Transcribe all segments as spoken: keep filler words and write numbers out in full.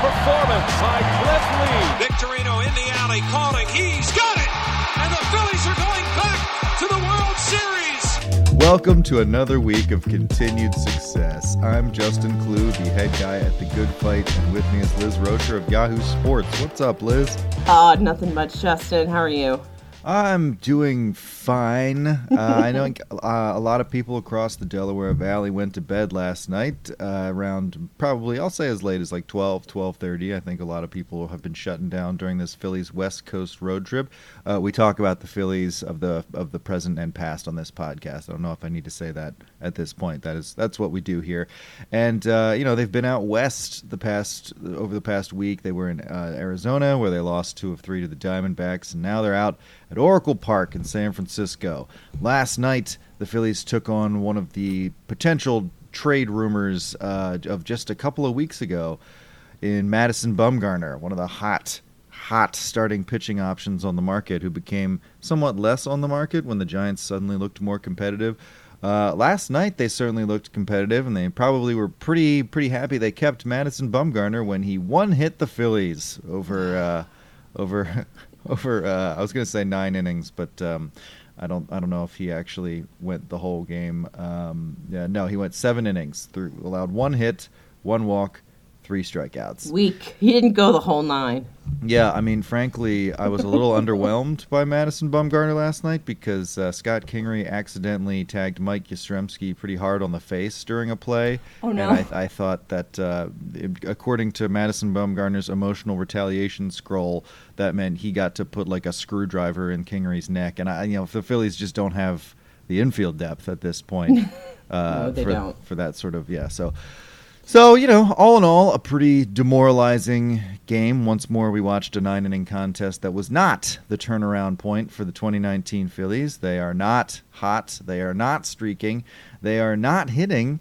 performance by Cliff Lee. Victorino in the alley calling. He's got it! And the Phillies are going back to the World Series. Welcome to another week of continued success. I'm Justin Klugh, the head guy at The Good Fight, and with me is Liz Rocher of Yahoo Sports. What's up, Liz? Oh, nothing much, Justin. How are you? I'm doing fine. Uh, I know uh, a lot of people across the Delaware Valley went to bed last night uh, around probably, I'll say as late as like twelve, twelve thirty. I think a lot of people have been shutting down during this Phillies West Coast road trip. Uh, we talk about the Phillies of the of the present and past on this podcast. I don't know if I need to say that at this point. That is that's what we do here. And uh, you know, they've been out west the past over the past week. They were in uh, Arizona, where they lost two of three to the Diamondbacks, and now they're out at Oracle Park in San Francisco. Last night, the Phillies took on one of the potential trade rumors uh, of just a couple of weeks ago in Madison Bumgarner, one of the hot, hot starting pitching options on the market, who became somewhat less on the market when the Giants suddenly looked more competitive. Uh, last night, they certainly looked competitive, and they probably were pretty pretty happy they kept Madison Bumgarner when he one-hit the Phillies over uh, over... Over, uh, I was going to say nine innings, but um, I don't, I don't know if he actually went the whole game. Um, yeah, no, he went seven innings, through, allowed one hit, one walk, three strikeouts. Weak. He didn't go the whole nine. Yeah, I mean, frankly, I was a little underwhelmed by Madison Bumgarner last night because uh, Scott Kingery accidentally tagged Mike Yastrzemski pretty hard on the face during a play. Oh, no. And I, I thought that, uh, it, according to Madison Bumgarner's emotional retaliation scroll, that meant he got to put like a screwdriver in Kingery's neck. And, I, you know, if the Phillies just don't have the infield depth at this point uh, no, they for, don't. for that sort of, yeah, so... So, you know, all in all, a pretty demoralizing game. Once more, we watched a nine-inning contest that was not the turnaround point for the twenty nineteen Phillies. They are not hot. They are not streaking. They are not hitting.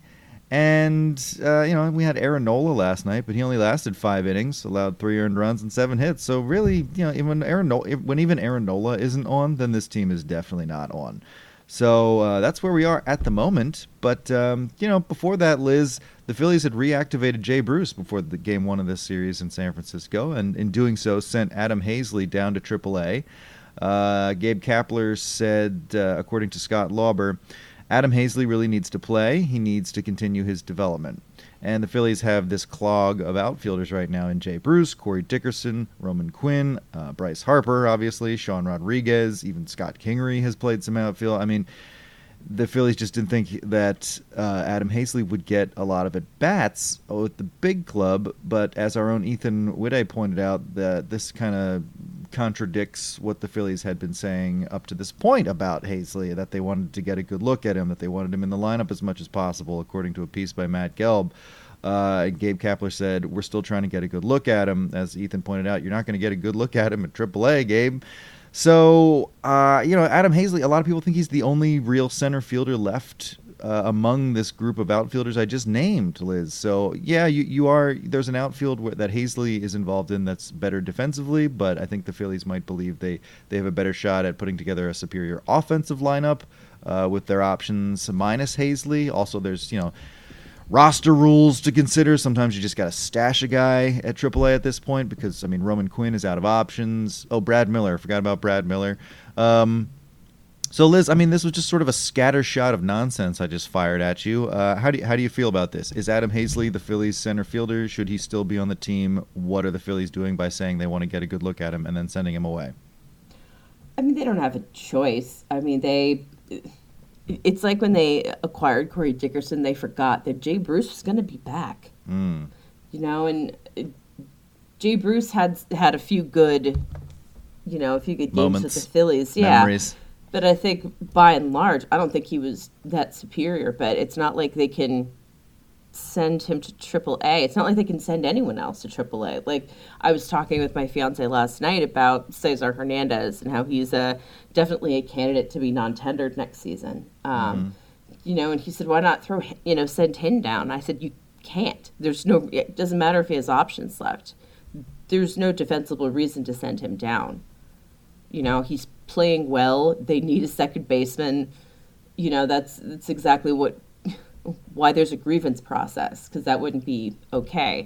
And, uh, you know, we had Aaron Nola last night, but he only lasted five innings, allowed three earned runs and seven hits. So, really, you know, even Aaron Nola, when even Aaron Nola isn't on, then this team is definitely not on. So uh, that's where we are at the moment. But, um, you know, before that, Liz, the Phillies had reactivated Jay Bruce before the game one of this series in San Francisco, and in doing so sent Adam Hazley down to triple A. Uh, Gabe Kapler said, uh, according to Scott Lauber, Adam Hazley really needs to play. He needs to continue his development. And the Phillies have this clog of outfielders right now in Jay Bruce, Corey Dickerson, Roman Quinn, uh, Bryce Harper, obviously, Sean Rodriguez, even Scott Kingery has played some outfield. I mean, the Phillies just didn't think that uh, Adam Hazley would get a lot of at-bats with the big club, but as our own Ethan Witte pointed out, that this kind of contradicts what the Phillies had been saying up to this point about Hazley, that they wanted to get a good look at him, that they wanted him in the lineup as much as possible, according to a piece by Matt Gelb. Uh, Gabe Kapler said, we're still trying to get a good look at him. As Ethan pointed out, you're not going to get a good look at him at triple A, Gabe. So, uh, you know, Adam Hazley, a lot of people think he's the only real center fielder left uh, among this group of outfielders I just named, Liz. So, yeah, you, you are, there's an outfield where, that Hazley is involved in that's better defensively, but I think the Phillies might believe they, they have a better shot at putting together a superior offensive lineup uh, with their options minus Hazley. Also, there's, you know, roster rules to consider. Sometimes you just got to stash a guy at triple A at this point because, I mean, Roman Quinn is out of options. Oh, Brad Miller. Forgot about Brad Miller. Um, so, Liz, I mean, this was just sort of a scattershot of nonsense I just fired at you. Uh, how do you, how do you feel about this? Is Adam Hazley the Phillies center fielder? Should he still be on the team? What are the Phillies doing by saying they want to get a good look at him and then sending him away? I mean, they don't have a choice. I mean, they... It's like when they acquired Corey Dickerson, they forgot that Jay Bruce was going to be back. Mm. You know, and Jay Bruce had had a few good, you know, a few good games Moments, with the Phillies. Yeah. memories. But I think by and large, I don't think he was that superior. But it's not like they can send him to triple A. It's not like they can send anyone else to triple A. Like, I was talking with my fiance last night about Cesar Hernandez and how he's a, definitely a candidate to be non-tendered next season. Um, mm-hmm. You know, and he said, why not throw, you know, send him down? I said, you can't. There's no, it doesn't matter if he has options left. There's no defensible reason to send him down. You know, he's playing well. They need a second baseman. You know, that's that's exactly what why there's a grievance process, because that wouldn't be okay.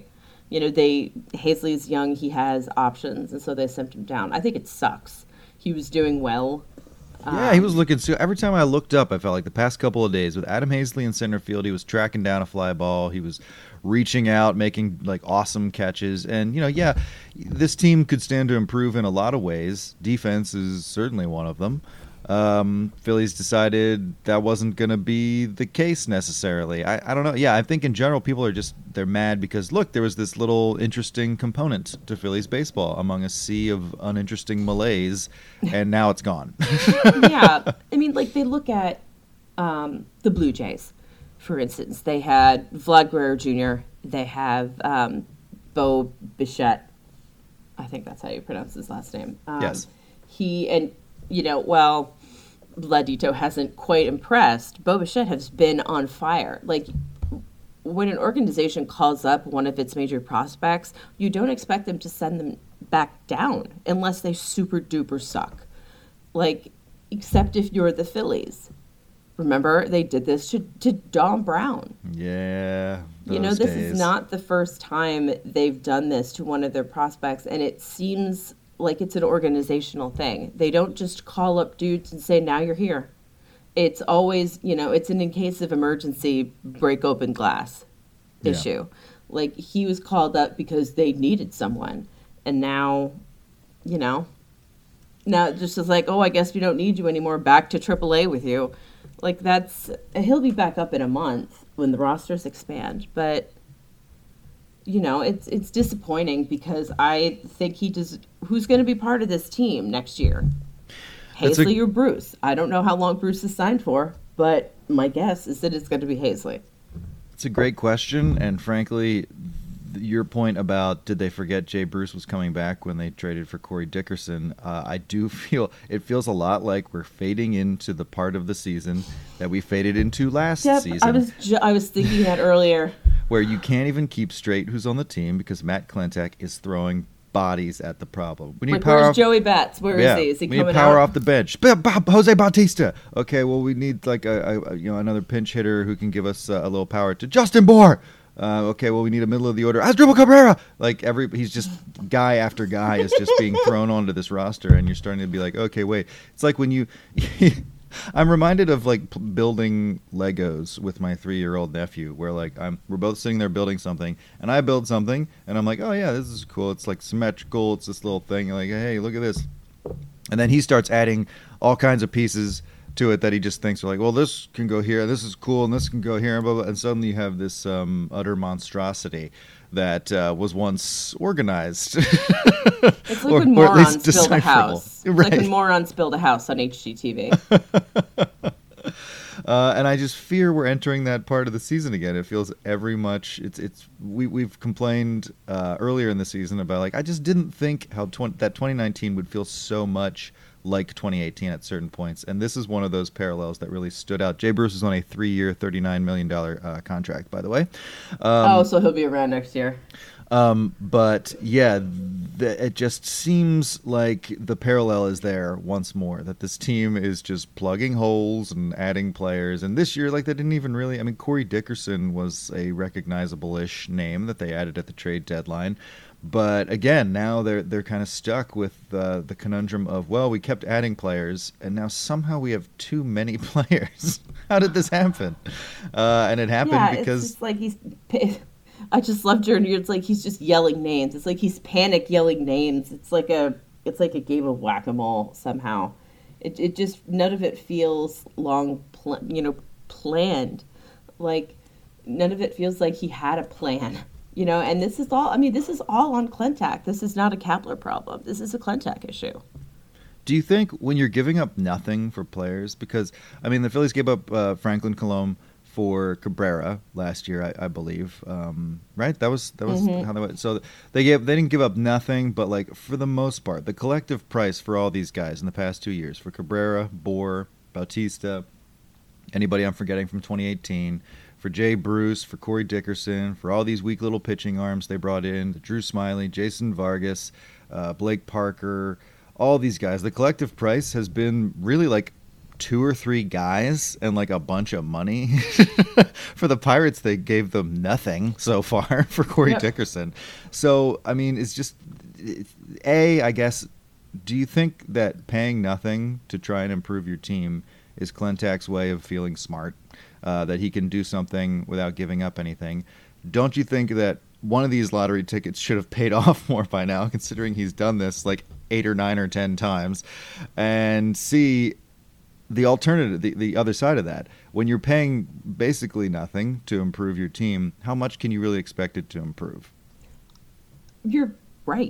You know, they Hazley's young, he has options, and so they sent him down. I think it sucks. He was doing well. Yeah, he was looking. So every time I looked up, I felt like the past couple of days with Adam Hazley in center field, he was tracking down a fly ball. He was reaching out, making like awesome catches. And, you know, yeah, this team could stand to improve in a lot of ways. Defense is certainly one of them. Um, Phillies decided that wasn't going to be the case necessarily. I, I don't know. Yeah, I think in general people are just, they're mad because, look, there was this little interesting component to Phillies baseball among a sea of uninteresting malaise, and now it's gone. Yeah. I mean, like, they look at um, the Blue Jays, for instance. They had Vlad Guerrero Junior They have um, Bo Bichette. I think that's how you pronounce his last name. Um, Yes. He, and, you know, well... Vladito hasn't quite impressed. Bo Bichette has been on fire. Like, when an organization calls up one of its major prospects, you don't expect them to send them back down unless they super duper suck. Like, except if you're the Phillies. Remember, they did this to, to Dom Brown. Yeah. You know, this days. is not the first time they've done this to one of their prospects, and it seems like it's an organizational thing. They don't just call up dudes and say, now you're here. It's always, you know, it's an in case of emergency, break open glass Yeah. issue. Like, he was called up because they needed someone. And now, you know, now it just is like, oh, I guess we don't need you anymore. Back to triple A with you. Like, that's, he'll be back up in a month when the rosters expand. But, you know, it's it's disappointing because I think he does. Who's going to be part of this team next year? That's Hazley a- or Bruce? I don't know how long Bruce is signed for, but my guess is that it's going to be Hazley. It's a great question, and frankly, th- your point about did they forget Jay Bruce was coming back when they traded for Corey Dickerson, uh, I do feel it feels a lot like we're fading into the part of the season that we faded into last Yep, season, I was ju- I was thinking that earlier. where you can't even keep straight who's on the team because Matt Klentak is throwing bodies at the problem. We need Like, power where's off- Joey Bats? Where is yeah, he? Is he we need coming power out? off the bench. B- B- Jose Bautista. Okay, well we need like a, a you know another pinch hitter who can give us uh, a little power to Justin Bohr. Uh, okay, well we need a middle of the order. Asdrubal Cabrera. Like every he's just guy after guy is just being thrown onto this roster, and you're starting to be like, okay, wait. It's like when you. I'm reminded of like p- building Legos with my three-year-old nephew, where like I'm we're both sitting there building something, and I build something, and I'm like, oh yeah, this is cool. It's like symmetrical. It's this little thing. Like, hey, look at this. And then he starts adding all kinds of pieces to it that he just thinks are like, well, this can go here, this is cool, and this can go here, and blah, blah. And suddenly you have this um, utter monstrosity that uh, was once organized. It's like or, when or at morons least build a decipherable. house. It's Right. like when morons build a house on H G T V. Uh, and I just fear we're entering that part of the season again. It feels every much. It's it's we we've complained uh, earlier in the season about like I just didn't think how twenty, that twenty nineteen would feel so much like twenty eighteen at certain points, and this is one of those parallels that really stood out. Jay Bruce is on a three-year, thirty-nine million dollars uh, contract, by the way. Um, oh, so he'll be around next year. Um, but yeah, th- it just seems like the parallel is there once more, that this team is just plugging holes and adding players. And this year, like they didn't even really, I mean, Corey Dickerson was a recognizable-ish name that they added at the trade deadline. But again, now they're they're kind of stuck with uh, the conundrum of, well, we kept adding players, and now somehow we have too many players. How did this happen? Uh, and it happened Yeah, because it's just like he's. I just loved her, and it's like he's just yelling names. It's like he's panic yelling names. It's like a it's like a game of whack-a-mole somehow. It it just none of it feels long, pl- you know, planned. Like none of it feels like he had a plan. You know, and this is all. I mean, this is all on Klentak. This is not a Kepler problem. This is a Klentak issue. Do you think when you're giving up nothing for players, because I mean the Phillies gave up uh, Franklin Colomb for Cabrera last year, I, I believe, um, right? That was that was Mm-hmm. how they went. So they gave they didn't give up nothing, but like for the most part, the collective price for all these guys in the past two years for Cabrera, Bohr, Bautista, anybody I'm forgetting from twenty eighteen. For Jay Bruce, for Corey Dickerson, for all these weak little pitching arms they brought in, Drew Smiley, Jason Vargas, uh, Blake Parker, all these guys. The collective price has been really like two or three guys and like a bunch of money. For the Pirates, they gave them nothing so far for Corey yep. Dickerson. So, I mean, it's just, A, I guess, do you think that paying nothing to try and improve your team is Klentak's way of feeling smart, uh, that he can do something without giving up anything? Don't you think that one of these lottery tickets should have paid off more by now, considering he's done this like eight or nine or ten times? And C, the alternative, the, the other side of that, when you're paying basically nothing to improve your team, how much can you really expect it to improve? You're right.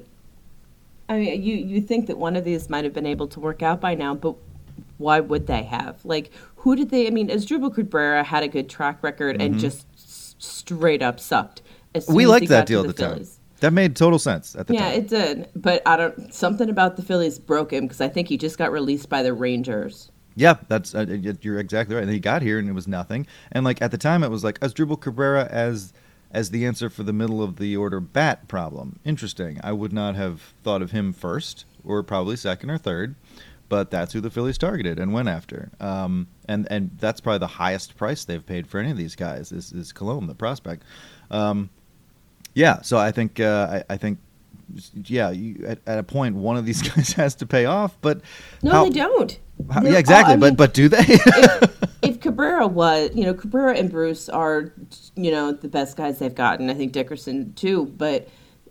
I mean, you, you think that one of these might have been able to work out by now, but why would they have? Like, who did they, I mean, Asdrubal Cabrera had a good track record mm-hmm. and just s- straight up sucked. As soon we as liked he that got deal to at the Phillies. time. That made total sense at the yeah, time. Yeah, it did. But I don't, something about the Phillies broke him because I think he just got released by the Rangers. Yeah, that's uh, you're exactly right. And he got here and it was nothing. And like at the time, it was like Asdrubal Cabrera as as the answer for the middle of the order bat problem. Interesting. I would not have thought of him first, or probably second or third, but that's who the Phillies targeted and went after. Um, and and that's probably the highest price they've paid for any of these guys is is Colomé, the prospect. Um, yeah, so I think uh, I, I think. Yeah, you, at, at a point, one of these guys has to pay off, but no, how, they don't. How, yeah, exactly. All, but mean, but do they? if, if Cabrera was, you know, Cabrera and Bruce are, you know, the best guys they've gotten. I think Dickerson too, but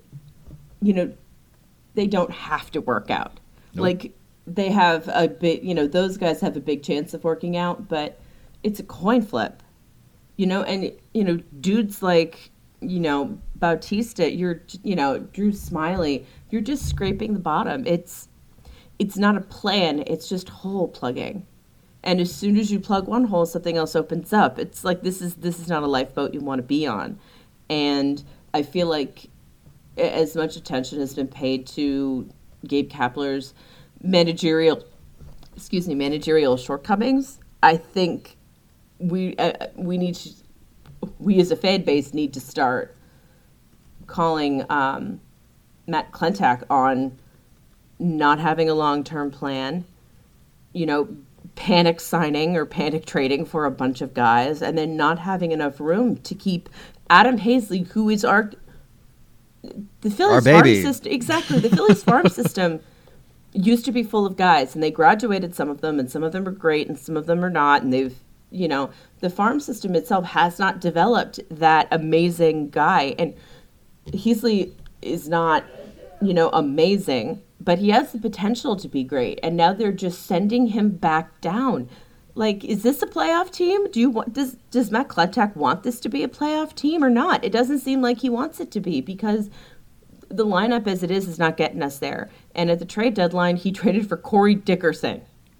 you know, they don't have to work out. Nope. Like they have a big, you know, those guys have a big chance of working out, but it's a coin flip, you know, and you know, dudes like. You know, Bautista, you're, you know, Drew Smiley, you're just scraping the bottom. It's, it's not a plan. It's just hole plugging. And as soon as you plug one hole, something else opens up. It's like, this is, this is not a lifeboat you want to be on. And I feel like as much attention has been paid to Gabe Kapler's managerial, excuse me, managerial shortcomings. I think we, uh, we need to, we as a fan base need to start calling um, Matt Klentak on not having a long-term plan, you know, panic signing or panic trading for a bunch of guys, and then not having enough room to keep Adam Hazley, who is our the Phillies farm system. Exactly, the Phillies farm system used to be full of guys, and they graduated some of them, and some of them are great, and some of them are not, and they've. You know, the farm system itself has not developed that amazing guy. And Hazley is not, you know, amazing, but he has the potential to be great. And now they're just sending him back down. Like, is this a playoff team? Do you want, does, does Matt Klentak want this to be a playoff team or not? It doesn't seem like he wants it to be because the lineup as it is is not getting us there. And at the trade deadline, he traded for Corey Dickerson.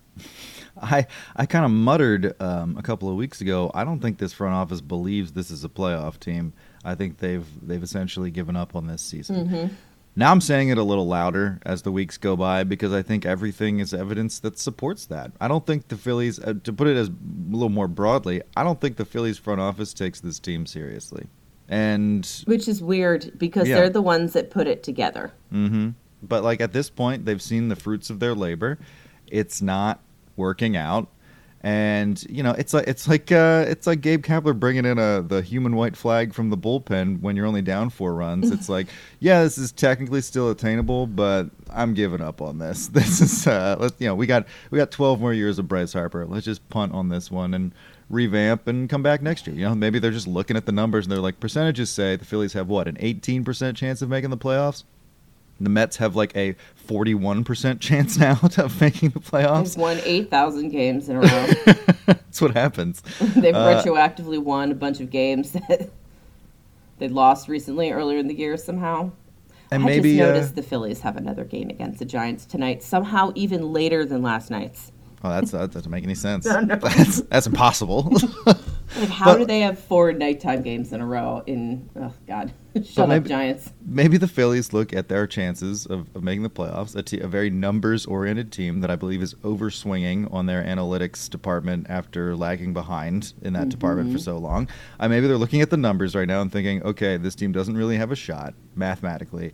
I, I kind of muttered um, a couple of weeks ago, I don't think this front office believes this is a playoff team. I think they've they've essentially given up on this season. Mm-hmm. Now I'm saying it a little louder as the weeks go by because I think everything is evidence that supports that. I don't think the Phillies, uh, to put it as a little more broadly, I don't think the Phillies front office takes this team seriously. And which is weird because yeah. they're the ones that put it together. Mm-hmm. But like at this point, they've seen the fruits of their labor. It's not working out, and you know it's like it's like uh, it's like Gabe Kapler bringing in a the human white flag from the bullpen when you're only down four runs. It's like, yeah, this is technically still attainable, but I'm giving up on this. This is uh, let's you know we got we got twelve more years of Bryce Harper. Let's just punt on this one and revamp and come back next year. You know, maybe they're just looking at the numbers and they're like, percentages say the Phillies have what, an eighteen percent chance of making the playoffs. The Mets have like a forty-one percent chance now of making the playoffs. They've won eight thousand games in a row. That's what happens. They've uh, retroactively won a bunch of games that they lost recently earlier in the year somehow. And I maybe, just noticed uh, the Phillies have another game against the Giants tonight, somehow even later than last night's. Oh, that's, that doesn't make any sense. No, no. That's, that's impossible. Like, how but, do they have four nighttime games in a row in, oh, God, shut maybe, up, Giants. Maybe the Phillies look at their chances of, of making the playoffs, a, te- a very numbers-oriented team that I believe is overswinging on their analytics department after lagging behind in that mm-hmm. department for so long. Uh, maybe they're looking at the numbers right now and thinking, okay, this team doesn't really have a shot mathematically.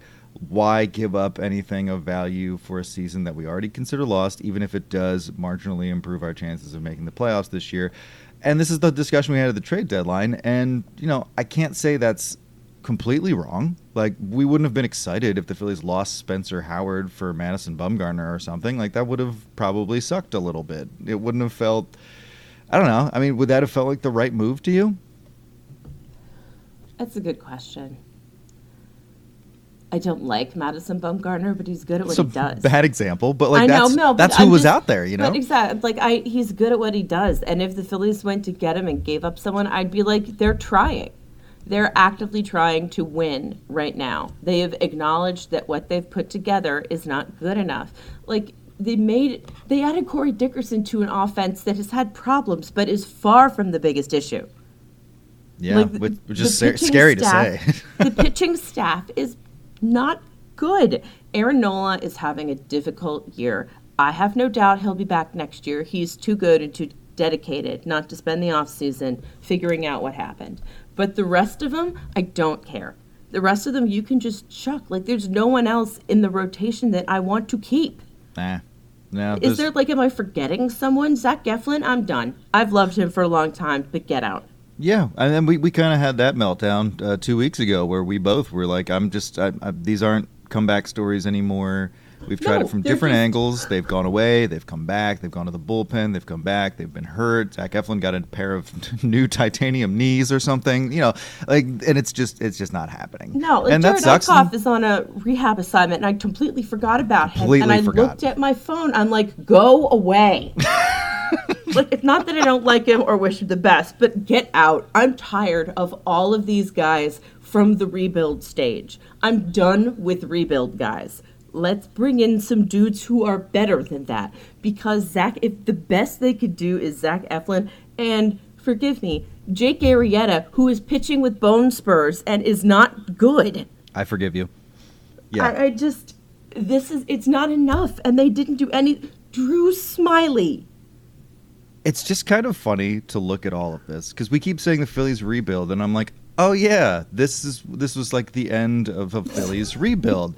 why give up anything of value for a season that we already consider lost, even if it does marginally improve our chances of making the playoffs this year? And this is the discussion we had at the trade deadline. And, you know, I can't say that's completely wrong. Like, we wouldn't have been excited if the Phillies lost Spencer Howard for Madison Bumgarner or something. Like, that would have probably sucked a little bit. It wouldn't have felt, I don't know. I mean, would that have felt like the right move to you? That's a good question. I don't like Madison Bumgarner, but he's good at what So he does. Bad example, but like I know, that's, no, but that's who I'm was just- out there, you know? But exactly, like I, he's good at what he does. And if the Phillies went to get him and gave up someone, I'd be like, they're trying. They're actively trying to win right now. They have acknowledged that what they've put together is not good enough. Like they made, they added Corey Dickerson to an offense that has had problems, but is far from the biggest issue. Yeah, Like, which, which the is sa- pitching scary staff- to say. The pitching staff is not good. Aaron Nola is having a difficult year. I have no doubt he'll be back next year. He's too good and too dedicated not to spend the offseason figuring out what happened. But the rest of them, I don't care. The rest of them, you can just chuck. Like, there's no one else in the rotation that I want to keep. Nah. No, Is there's- there, like, am I forgetting someone? Zach Eflin, I'm done. I've loved him for a long time, but get out. Yeah, and then we, we kind of had that meltdown uh, two weeks ago where we both were like, I'm just, I, I, these aren't comeback stories anymore. We've tried No, it from they're different just- angles. They've gone away. They've come back. They've gone to the bullpen. They've come back. They've been hurt. Zach Eflin got a pair of new titanium knees or something. You know, like, and it's just, it's just not happening. No, like and Jared that sucks. Eichhoff is on a rehab assignment, and I completely forgot about him. Completely and I forgot. looked at my phone. I'm like, go away. Like, it's not that I don't like him or wish him the best, but get out. I'm tired of all of these guys from the rebuild stage. I'm done with rebuild guys. Let's bring in some dudes who are better than that. Because Zach, if the best they could do is Zach Eflin, and forgive me, Jake Arrieta, who is pitching with bone spurs and is not good. I forgive you. Yeah. I, I just, this is, it's not enough. And they didn't do any. Drew Smiley. It's just kind of funny to look at all of this because we keep saying the Phillies rebuild, and I'm like, oh yeah, this is this was like the end of a Phillies rebuild.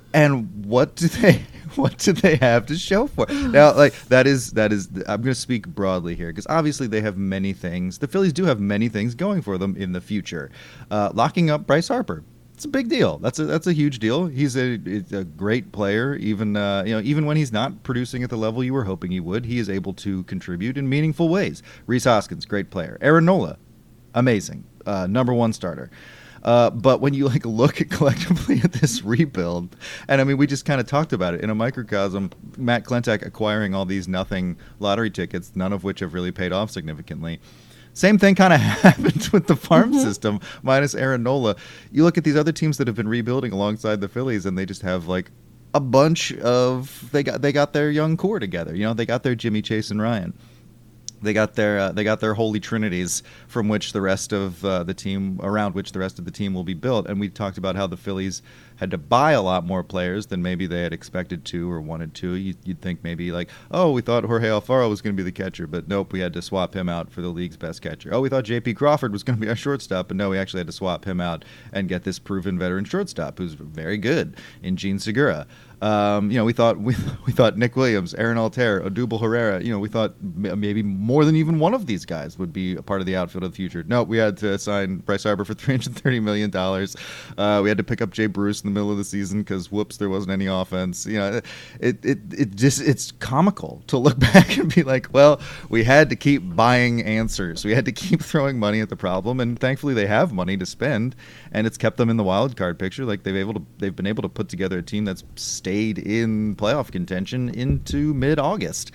And what do they what do they have to show for it? Now, like that is that is I'm going to speak broadly here because obviously they have many things. The Phillies do have many things going for them in the future. Uh, locking up Bryce Harper. It's a big deal. That's a that's a huge deal. He's a, a great player. Even uh, you know, even when he's not producing at the level you were hoping he would, he is able to contribute in meaningful ways. Rhys Hoskins, great player. Aaron Nola, amazing, uh, number one starter. Uh, but when you like look at collectively at this rebuild, and I mean, we just kind of talked about it in a microcosm. Matt Klentak acquiring all these nothing lottery tickets, none of which have really paid off significantly. Same thing kind of happened with the farm mm-hmm. system, minus Aaron Nola. You look at these other teams that have been rebuilding alongside the Phillies, and they just have like a bunch of they got they got their young core together. You know, they got their Jimmy, Chase, and Ryan. They got their uh, they got their holy trinities from which the rest of uh, the team around which the rest of the team will be built. And we talked about how the Phillies had to buy a lot more players than maybe they had expected to or wanted to. You'd, you'd think maybe like, oh, we thought Jorge Alfaro was going to be the catcher, but nope, we had to swap him out for the league's best catcher. Oh, we thought J P Crawford was going to be our shortstop, but no, we actually had to swap him out and get this proven veteran shortstop who's very good in Gene Segura. Um, you know, we thought we we thought Nick Williams, Aaron Altair, Odubel Herrera. You know, we thought m- maybe more than even one of these guys would be a part of the outfield of the future. No, we had to sign Bryce Harper for three hundred thirty million dollars. Uh, we had to pick up Jay Bruce in the middle of the season because whoops, there wasn't any offense. You know, it it it just it's comical to look back and be like, well, we had to keep buying answers. We had to keep throwing money at the problem, and thankfully they have money to spend, and it's kept them in the wild card picture. Like they've able to they've been able to put together a team that's stayed in playoff contention into mid-August.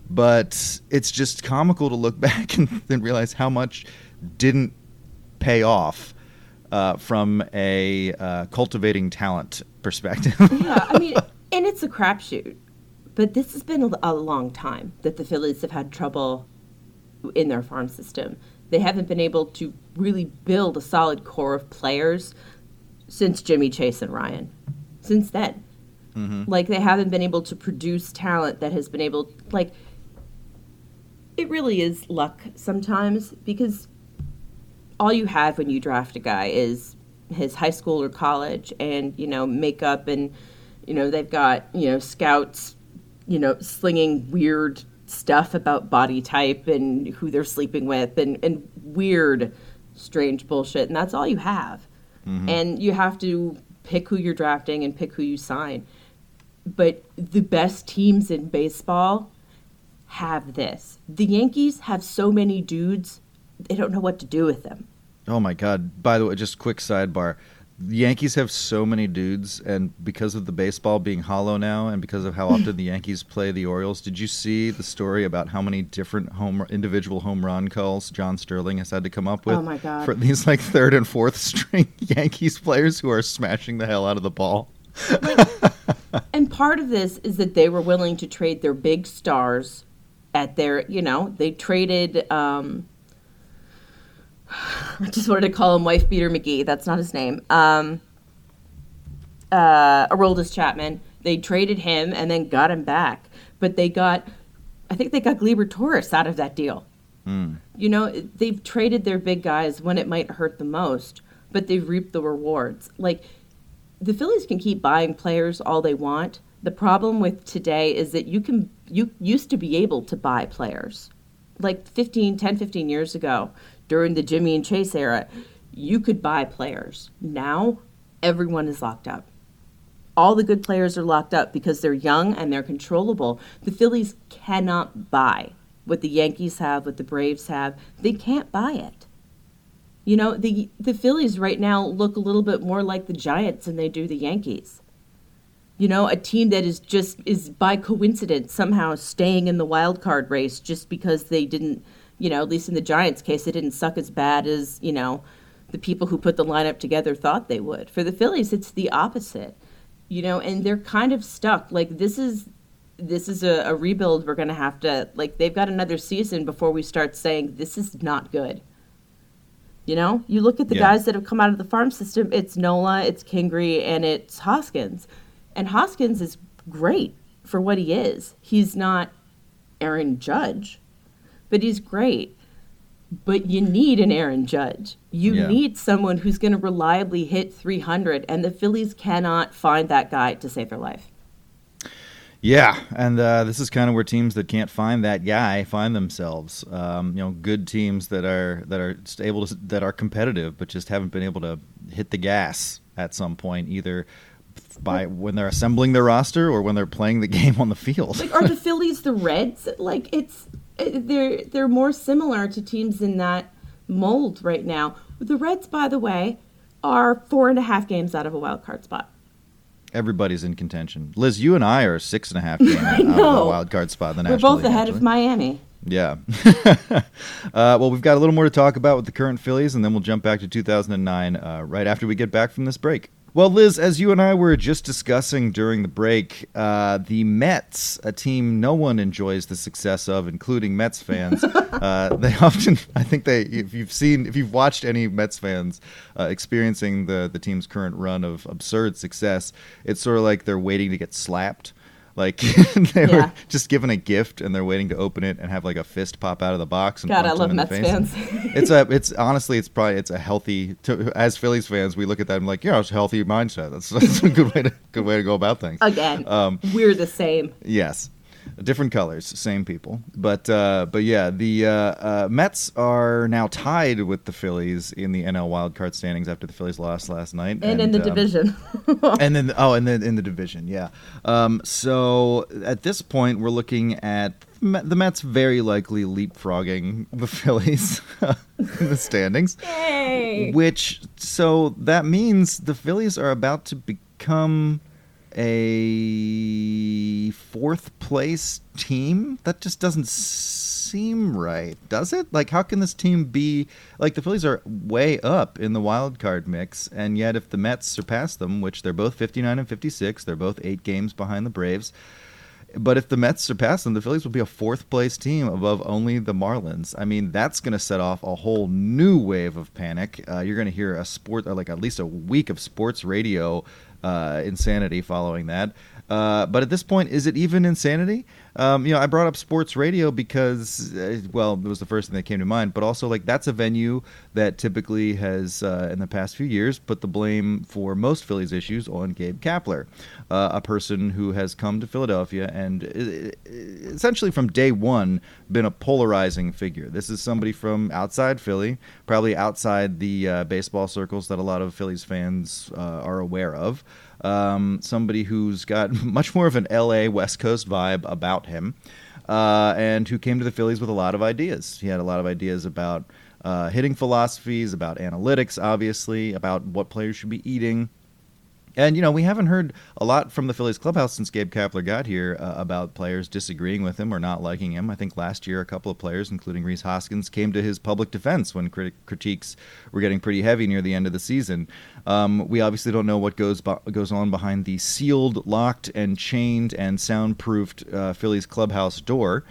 But it's just comical to look back and then realize how much didn't pay off uh, from a uh, cultivating talent perspective. Yeah, I mean, and it's a crapshoot. But this has been a, a long time that the Phillies have had trouble in their farm system. They haven't been able to really build a solid core of players since Jimmy, Chase, and Ryan. Since then. Mm-hmm. Like, they haven't been able to produce talent that has been able, like, it really is luck sometimes because all you have when you draft a guy is his high school or college, and, you know, makeup, and, you know, they've got, you know, scouts, you know, slinging weird stuff about body type and who they're sleeping with, and, and weird, strange bullshit. And that's all you have. Mm-hmm. And you have to pick who you're drafting and pick who you sign. But the best teams in baseball have this. The Yankees have so many dudes, they don't know what to do with them. Oh my God. By the way, just quick sidebar. The Yankees have so many dudes, and because of the baseball being hollow now, and because of how often the Yankees play the Orioles, did you see the story about how many different home individual home run calls John Sterling has had to come up with? Oh my God. For these like third and fourth string Yankees players who are smashing the hell out of the ball. Like, and part of this is that they were willing to trade their big stars at their, you know, they traded, um, I just wanted to call him Wife Beater McGee. That's not his name. Um, uh, Aroldis Chapman. They traded him and then got him back. But they got, I think they got Gleyber Torres out of that deal. Mm. You know, they've traded their big guys when it might hurt the most, but they've reaped the rewards. Like, the Phillies can keep buying players all they want. The problem with today is that you can, you used to be able to buy players. Like fifteen, ten, fifteen years ago, during the Jimmy and Chase era, you could buy players. Now, everyone is locked up. All the good players are locked up because they're young and they're controllable. The Phillies cannot buy what the Yankees have, what the Braves have. They can't buy it. You know, the the Phillies right now look a little bit more like the Giants than they do the Yankees. You know, a team that is just, is by coincidence somehow staying in the wild card race just because they didn't, you know, at least in the Giants' case, they didn't suck as bad as, you know, the people who put the lineup together thought they would. For the Phillies, it's the opposite, you know, and they're kind of stuck. Like, this is this is a, a rebuild we're going to have to, like, they've got another season before we start saying this is not good. You know, you look at the yeah. guys that have come out of the farm system, it's Nola, it's Kingery, and it's Hoskins. And Hoskins is great for what he is. He's not Aaron Judge, but he's great. But you need an Aaron Judge. You yeah. need someone who's going to reliably hit three hundred, and the Phillies cannot find that guy to save their life. Yeah, and uh, this is kind of where teams that can't find that guy find themselves. Um, you know, good teams that are that are able to that are competitive, but just haven't been able to hit the gas at some point, either by when they're assembling their roster or when they're playing the game on the field. Like, are the Phillies the Reds? Like, it's they're they're more similar to teams in that mold right now. The Reds, by the way, are four and a half games out of a wild card spot. Everybody's in contention. Liz, you and I are six and a half games out of a wild card spot in the National League. We're both ahead actually. of Miami. Yeah. uh, well, we've got a little more to talk about with the current Phillies, and then we'll jump back to two thousand nine uh, right after we get back from this break. Well, Liz, as you and I were just discussing during the break, uh, the Mets, a team no one enjoys the success of, including Mets fans, uh, they often, I think they, if you've seen, if you've watched any Mets fans uh, experiencing the, the team's current run of absurd success, it's sort of like they're waiting to get slapped. Like they yeah. were just given a gift and they're waiting to open it and have like a fist pop out of the box. And God, I love them in Mets the face. fans. it's a, it's honestly, it's probably, it's a healthy. To, as Phillies fans, we look at that and like, yeah, it's a healthy mindset. That's, that's a good way to good way to go about things. Again, um, we're the same. Yes. Different colors, same people, but uh, but yeah, the uh, uh, Mets are now tied with the Phillies in the N L wildcard standings after the Phillies lost last night, and, and in the um, division. and then oh, and then in the division, yeah. Um, so at this point, we're looking at the Mets very likely leapfrogging the Phillies in the standings. Yay! Which so that means the Phillies are about to become a fourth place team. That just doesn't seem right, does it? Like, how can this team be like the Phillies are way up in the wild card mix, and yet if the Mets surpass them, which they're both fifty-nine and fifty-six, they're both eight games behind the Braves. But if the Mets surpass them, the Phillies will be a fourth place team above only the Marlins. I mean, that's going to set off a whole new wave of panic. Uh, you're going to hear a sport, or like at least a week of sports radio Uh, insanity following that. Uh, but at this point, is it even insanity? Um, you know, I brought up sports radio because, uh, well, it was the first thing that came to mind, but also, like, that's a venue that typically has, uh, in the past few years, put the blame for most Phillies issues on Gabe Kapler, uh, a person who has come to Philadelphia and uh, essentially from day one been a polarizing figure. This is somebody from outside Philly, probably outside the uh, baseball circles that a lot of Phillies fans uh, are aware of. Um, somebody who's got much more of an L A West Coast vibe about him, uh, and who came to the Phillies with a lot of ideas. He had a lot of ideas about uh, hitting philosophies, about analytics, obviously, about what players should be eating. And, you know, we haven't heard a lot from the Phillies clubhouse since Gabe Kapler got here uh, about players disagreeing with him or not liking him. I think last year a couple of players, including Rhys Hoskins, came to his public defense when crit- critiques were getting pretty heavy near the end of the season. Um, we obviously don't know what goes bo- goes on behind the sealed, locked, and chained and soundproofed uh, Phillies clubhouse door.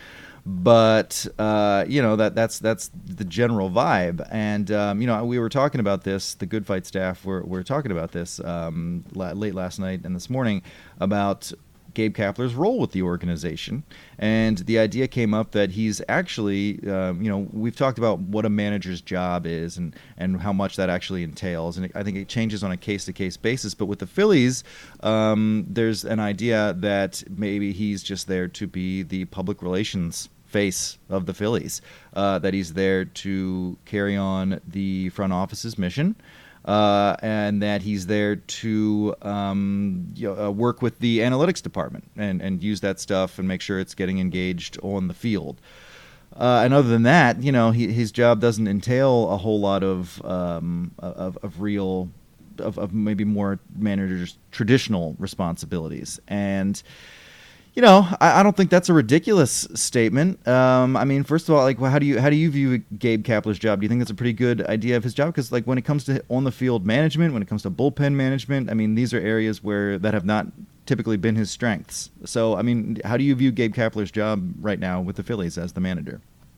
But uh, you know that that's that's the general vibe, and um, you know we were talking about this. The Good Fight staff were were talking about this um, la- late last night and this morning about Gabe Kapler's role with the organization, and the idea came up that he's actually, um, you know, we've talked about what a manager's job is and and how much that actually entails, and I think it changes on a case to case basis. But with the Phillies, um, there's an idea that maybe he's just there to be the public relations face of the Phillies, uh, that he's there to carry on the front office's mission, uh, and that he's there to um, you know, uh, work with the analytics department and, and use that stuff and make sure it's getting engaged on the field. Uh, and other than that, you know, he, his job doesn't entail a whole lot of um, of, of real, of, of maybe more managers' traditional responsibilities. And you know, I, I don't think that's a ridiculous statement. Um, I mean, first of all, like, well, how do you how do you view Gabe Kapler's job? Do you think that's a pretty good idea of his job? Because, like, when it comes to on the field management, when it comes to bullpen management, I mean, these are areas where that have not typically been his strengths. So, I mean, how do you view Gabe Kapler's job right now with the Phillies as the manager?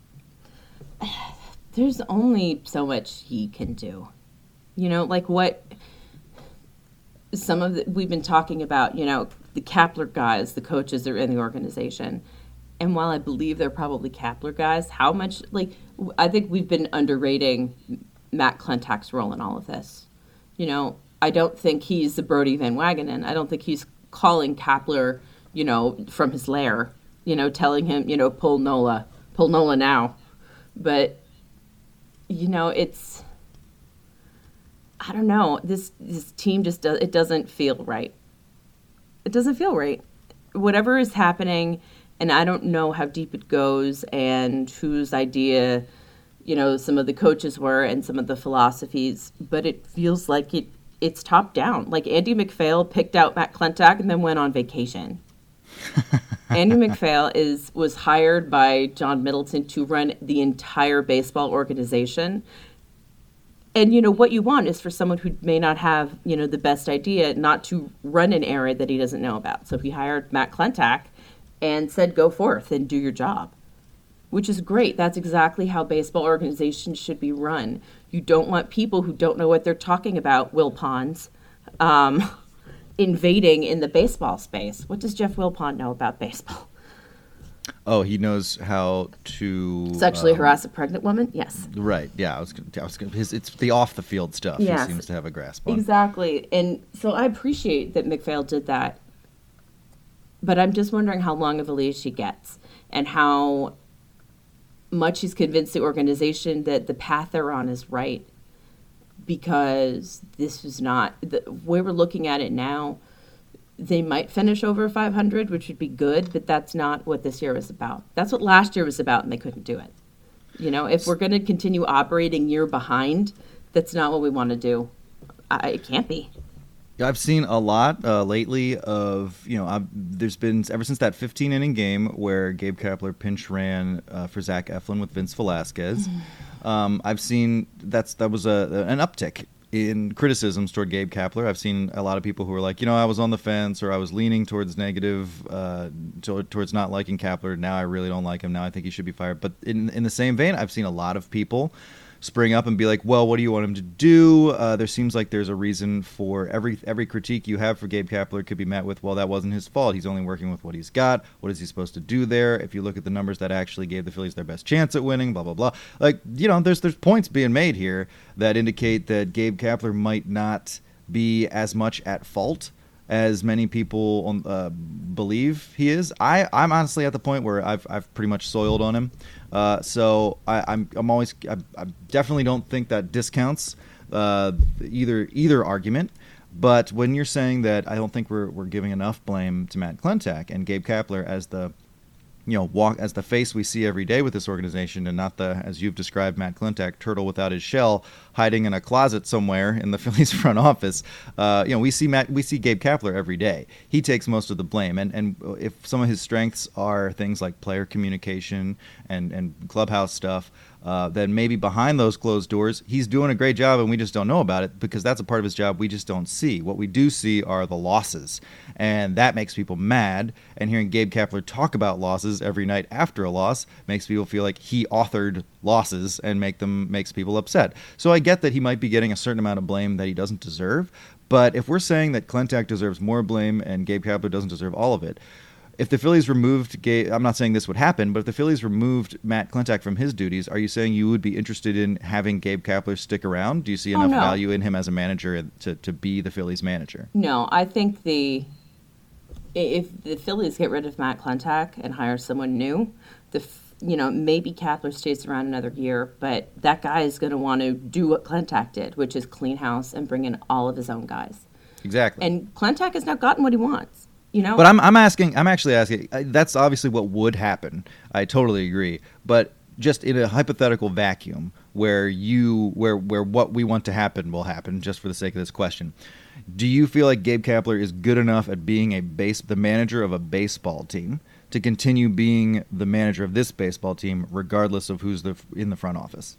There's only so much he can do. You know, like what some of the, we've been talking about, you know, the Kapler guys, the coaches are in the organization. And while I believe they're probably Kapler guys, how much, like, I think we've been underrating Matt Klentak's role in all of this. You know, I don't think he's the Brodie Van Wagenen. I don't think he's calling Kapler, you know, from his lair, you know, telling him, you know, pull Nola, pull Nola now. But, you know, it's, I don't know, this, this team just does, it doesn't feel right. It doesn't feel right. Whatever is happening, and I don't know how deep it goes and whose idea, you know, some of the coaches were and some of the philosophies, but it feels like it it's top down. Like Andy MacPhail picked out Matt Klentak and then went on vacation. Andy MacPhail is was hired by John Middleton to run the entire baseball organization. And, you know, what you want is for someone who may not have, you know, the best idea not to run an area that he doesn't know about. So he hired Matt Klentak and said, go forth and do your job, which is great. That's exactly how baseball organizations should be run. You don't want people who don't know what they're talking about, Wilpons, um, invading in the baseball space. What does Jeff Wilpon know about baseball? Oh, he knows how to sexually um, harass a pregnant woman. Yes. Right. Yeah. I was. I was. His. It's the off the field stuff. Yes. He seems to have a grasp on. Exactly. And so I appreciate that MacPhail did that. But I'm just wondering how long of a leash he gets and how much he's convinced the organization that the path they're on is right. Because this is not the way we're looking at it now. They might finish over five hundred, which would be good, but that's not what this year was about. That's what last year was about, and they couldn't do it. You know, if we're going to continue operating year behind, that's not what we want to do. I, it can't be. I've seen a lot uh, lately of, you know, I've, there's been, ever since that fifteen-inning game where Gabe Kapler pinch ran uh, for Zach Eflin with Vince Velasquez, um, I've seen that's that was a an uptick in criticisms toward Gabe Kapler. I've seen a lot of people who are like, you know, I was on the fence or I was leaning towards negative, uh, to, towards not liking Kapler. Now I really don't like him. Now I think he should be fired. But in in the same vein, I've seen a lot of people spring up and be like, well, what do you want him to do? Uh, there seems like there's a reason for every every critique you have for Gabe Kapler could be met with, well, that wasn't his fault. He's only working with what he's got. What is he supposed to do there? If you look at the numbers that actually gave the Phillies their best chance at winning, blah, blah, blah. Like, you know, there's there's points being made here that indicate that Gabe Kapler might not be as much at fault as many people uh, believe he is. I, I'm honestly at the point where I've I've pretty much soiled on him. Uh, so I, I'm I'm always I, I definitely don't think that discounts uh, either either argument. But when you're saying that, I don't think we're we're giving enough blame to Matt Klentak and Gabe Kapler as the you know, walk as the face we see every day with this organization, and not the, as you've described, Matt Klentak, turtle without his shell, hiding in a closet somewhere in the Phillies front office. Uh, you know, we see Matt, we see Gabe Kapler every day. He takes most of the blame, and and if some of his strengths are things like player communication and and clubhouse stuff, uh, then maybe behind those closed doors, he's doing a great job, and we just don't know about it because that's a part of his job we just don't see. What we do see are the losses, and that makes people mad. And hearing Gabe Kapler talk about losses every night after a loss makes people feel like he authored losses and make them makes people upset. So I get that he might be getting a certain amount of blame that he doesn't deserve, but if we're saying that Klentak deserves more blame and Gabe Kapler doesn't deserve all of it, if the Phillies removed Gabe, I'm not saying this would happen, but if the Phillies removed Matt Klentak from his duties, are you saying you would be interested in having Gabe Kapler stick around? Do you see enough oh, no. value in him as a manager to, to be the Phillies manager? No, I think the if the Phillies get rid of Matt Klentak and hire someone new, the you know maybe Kapler stays around another year, but that guy is going to want to do what Klentak did, which is clean house and bring in all of his own guys. Exactly. And Klentak has now gotten what he wants. You know? But I'm I'm asking I'm actually asking that's obviously what would happen. I totally agree. But just in a hypothetical vacuum where you where where what we want to happen will happen, just for the sake of this question. Do you feel like Gabe Kapler is good enough at being a base the manager of a baseball team to continue being the manager of this baseball team regardless of who's the in the front office?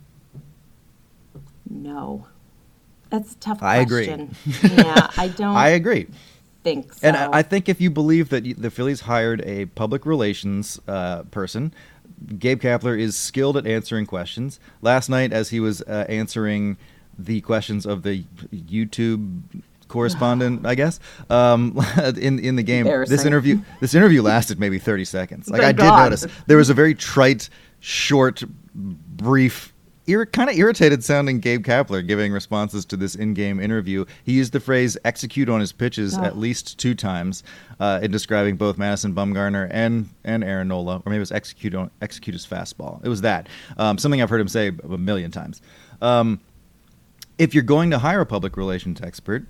No. That's a tough I question. agree. Yeah, I don't I agree. think so. And I think if you believe that the Phillies hired a public relations uh, person, Gabe Kapler is skilled at answering questions. Last night, as he was uh, answering the questions of the YouTube correspondent, I guess, um, in in the game, this interview this interview lasted maybe thirty seconds. Like, I did God. notice there was a very trite, short, brief, Ir- kind of irritated sounding Gabe Kapler giving responses to this in-game interview. He used the phrase execute on his pitches Oh. at least two times uh, in describing both Madison Bumgarner and, and Aaron Nola, or maybe it was execute on execute his fastball. It was that. Um, something I've heard him say a million times. Um, if you're going to hire a public relations expert,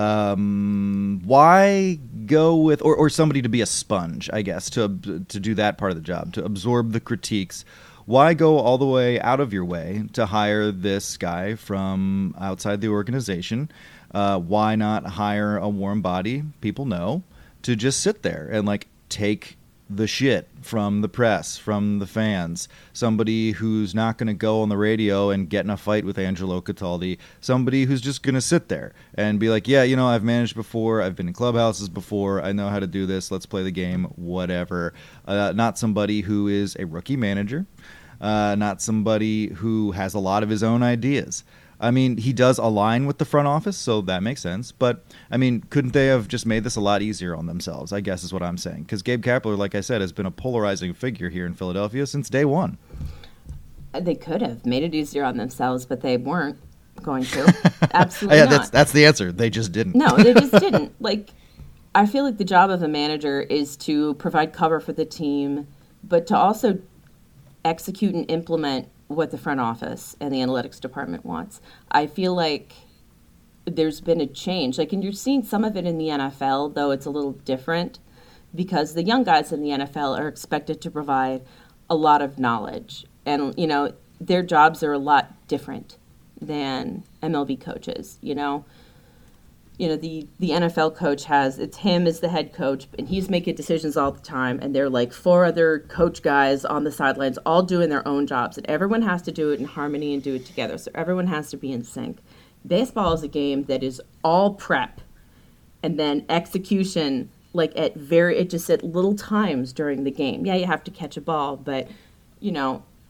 um, why go with, or, or somebody to be a sponge, I guess, to to do that part of the job, to absorb the critiques. Why go all the way out of your way to hire this guy from outside the organization? Uh, why not hire a warm body, people know, to just sit there and like take the shit from the press, from the fans? Somebody who's not going to go on the radio and get in a fight with Angelo Cataldi. Somebody who's just going to sit there and be like, yeah, you know, I've managed before. I've been in clubhouses before. I know how to do this. Let's play the game, whatever. Uh, not somebody who is a rookie manager. Uh, not somebody who has a lot of his own ideas. I mean, he does align with the front office, so that makes sense. But, I mean, couldn't they have just made this a lot easier on themselves, I guess is what I'm saying. Because Gabe Kapler, like I said, has been a polarizing figure here in Philadelphia since day one. They could have made it easier on themselves, but they weren't going to. Absolutely yeah, not. that's that's the answer. They just didn't. No, they just didn't. Like, I feel like the job of a manager is to provide cover for the team, but to also execute and implement what the front office and the analytics department wants. I feel like there's been a change. Like, and you're seeing some of it in the N F L, though it's a little different because the young guys in the N F L are expected to provide a lot of knowledge. And, you know, their jobs are a lot different than M L B coaches, you know. You know, the, the N F L coach has, it's him as the head coach, and he's making decisions all the time, and they're like four other coach guys on the sidelines all doing their own jobs, and everyone has to do it in harmony and do it together, so everyone has to be in sync. Baseball is a game that is all prep, and then execution, like at very, it just at little times during the game. Yeah, you have to catch a ball, but, you know,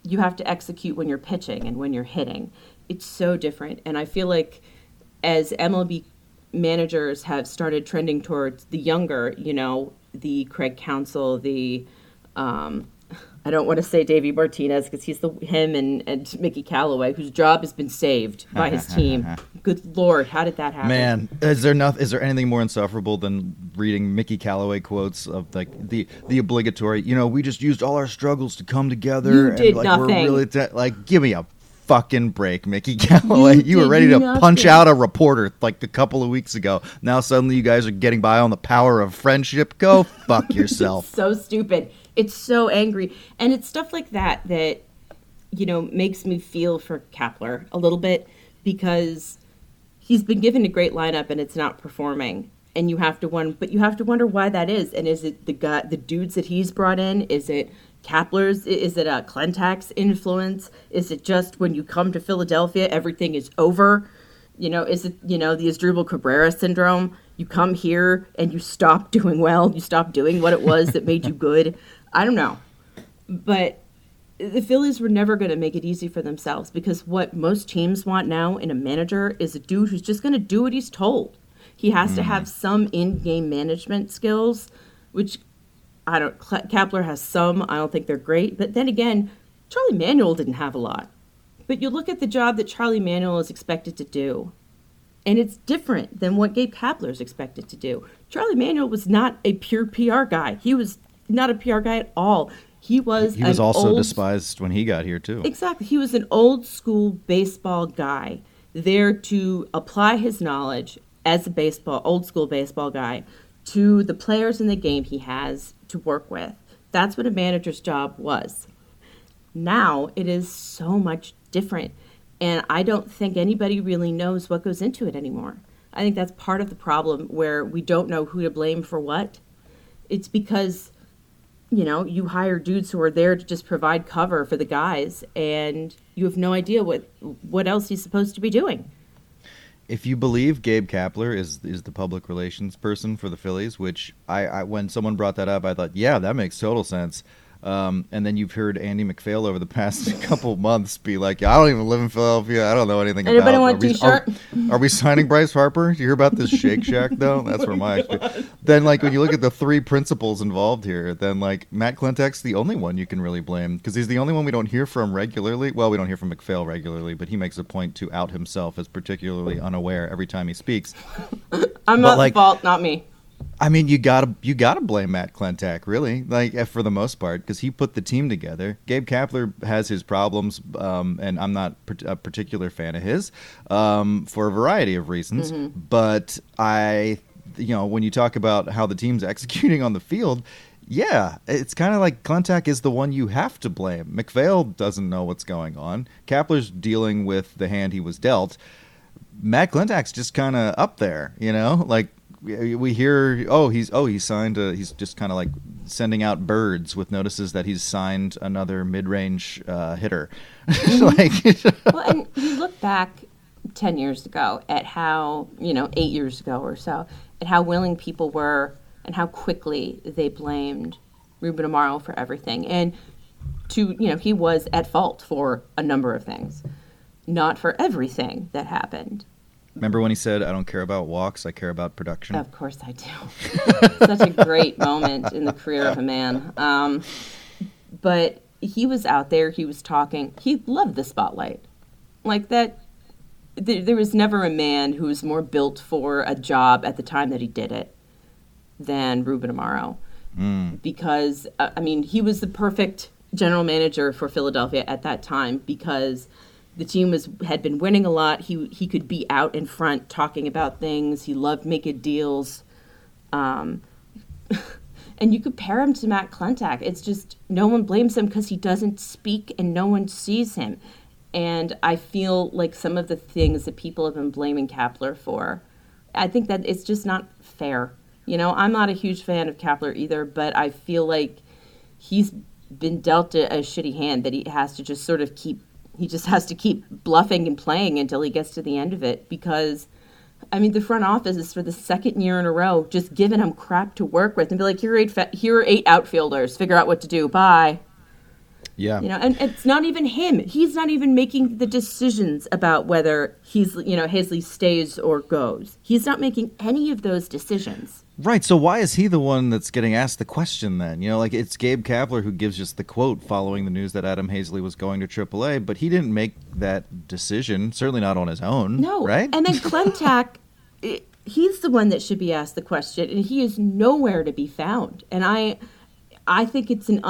you have to execute when you're pitching and when you're hitting. It's so different. And I feel like as M L B managers have started trending towards the younger, you know, the Craig Counsell, the, um, I don't want to say Davey Martinez because he's the him and, and Mickey Callaway, whose job has been saved by his team. Good Lord, how did that happen? Man, is there not, is there anything more insufferable than reading Mickey Callaway quotes of like the the obligatory, you know, we just used all our struggles to come together. You did and, like, nothing. We're really te-. Like, give me a fucking break, Mickey Callaway. You, You were ready to nothing. punch out a reporter like a couple of weeks ago. Now suddenly you guys are getting by on the power of friendship. Go fuck yourself. So stupid. It's so angry. And it's stuff like that that, you know, makes me feel for Kapler a little bit, because he's been given a great lineup and it's not performing. And you have to wonder, but you have to wonder why that is. And is it the guy, the dudes that he's brought in? Is it Kapler's? Is it a Klentak's influence? Is it just when you come to Philadelphia, everything is over? You know, is it, you know, the Asdrubal Cabrera syndrome? You come here and you stop doing well. You stop doing what it was that made you good. I don't know. But the Phillies were never going to make it easy for themselves, because what most teams want now in a manager is a dude who's just going to do what he's told. He has mm. to have some in-game management skills, which I don't, Kapler has some. I don't think they're great. But then again, Charlie Manuel didn't have a lot. But you look at the job that Charlie Manuel is expected to do, and it's different than what Gabe Kapler is expected to do. Charlie Manuel was not a pure P R guy. He was not a P R guy at all. He was He was an also old, despised when he got here, too. Exactly. He was an old school baseball guy there to apply his knowledge as a baseball, old school baseball guy to the players in the game he has to work with. That's what a manager's job was. Now it is so much different. And I don't think anybody really knows what goes into it anymore. I think that's part of the problem, where we don't know who to blame for what. It's because, you know, you hire dudes who are there to just provide cover for the guys, and you have no idea what what else he's supposed to be doing. If you believe Gabe Kapler is is the public relations person for the Phillies, which I, I when someone brought that up, I thought, yeah, that makes total sense. Um, and then you've heard Andy MacPhail over the past couple months be like, I don't even live in Philadelphia. I don't know anything Anybody about it. want a t-shirt? Are, are we signing Bryce Harper? Do you hear about this Shake Shack, though? That's where my experience. Then, like, when you look at the three principals involved here, then, like, Matt Klentak's the only one you can really blame, because he's the only one we don't hear from regularly. Well, we don't hear from MacPhail regularly, but he makes a point to out himself as particularly unaware every time he speaks. I'm But, not like, the fault, not me. I mean, you gotta you gotta blame Matt Klentak, really, like for the most part, because he put the team together. Gabe Kapler has his problems, um, and I'm not a particular fan of his um, for a variety of reasons. Mm-hmm. But I, you know, when you talk about how the team's executing on the field, yeah, it's kind of like Klentak is the one you have to blame. MacPhail doesn't know what's going on. Kapler's dealing with the hand he was dealt. Matt Klentak's just kind of up there, you know, like. We hear, oh, he's oh he's signed. A, he's just kind of like sending out birds with notices that he's signed another mid-range uh, hitter. like, well, and you look back ten years ago at how, you know, eight years ago or so, at how willing people were and how quickly they blamed Ruben Amaro for everything. And to, you know, he was at fault for a number of things, not for everything that happened. Remember when he said, I don't care about walks, I care about production? Of course I do. Such a great moment in the career of a man. Um, but he was out there, he was talking, he loved the spotlight. Like that, th- there was never a man who was more built for a job at the time that he did it than Ruben Amaro. Mm. Because, uh, I mean, he was the perfect general manager for Philadelphia at that time, because the team was had been winning a lot. He he could be out in front talking about things. He loved making deals. Um, and you compare him to Matt Klentak. It's just no one blames him because he doesn't speak and no one sees him. And I feel like some of the things that people have been blaming Kapler for, I think that it's just not fair. You know, I'm not a huge fan of Kapler either, but I feel like he's been dealt a, a shitty hand that he has to just sort of keep He just has to keep bluffing and playing until he gets to the end of it, because, I mean, the front office is for the second year in a row just giving him crap to work with and be like, here are eight, fa- here are eight outfielders. Figure out what to do. Bye. Yeah. You know, and it's not even him. He's not even making the decisions about whether he's, you know, Hazley stays or goes. He's not making any of those decisions. Right. So why is he the one that's getting asked the question then? You know, like it's Gabe Kapler who gives us the quote following the news that Adam Hazley was going to triple A, but he didn't make that decision, certainly not on his own. No. Right. And then Klemtak, he's the one that should be asked the question, and he is nowhere to be found. And I, I think it's an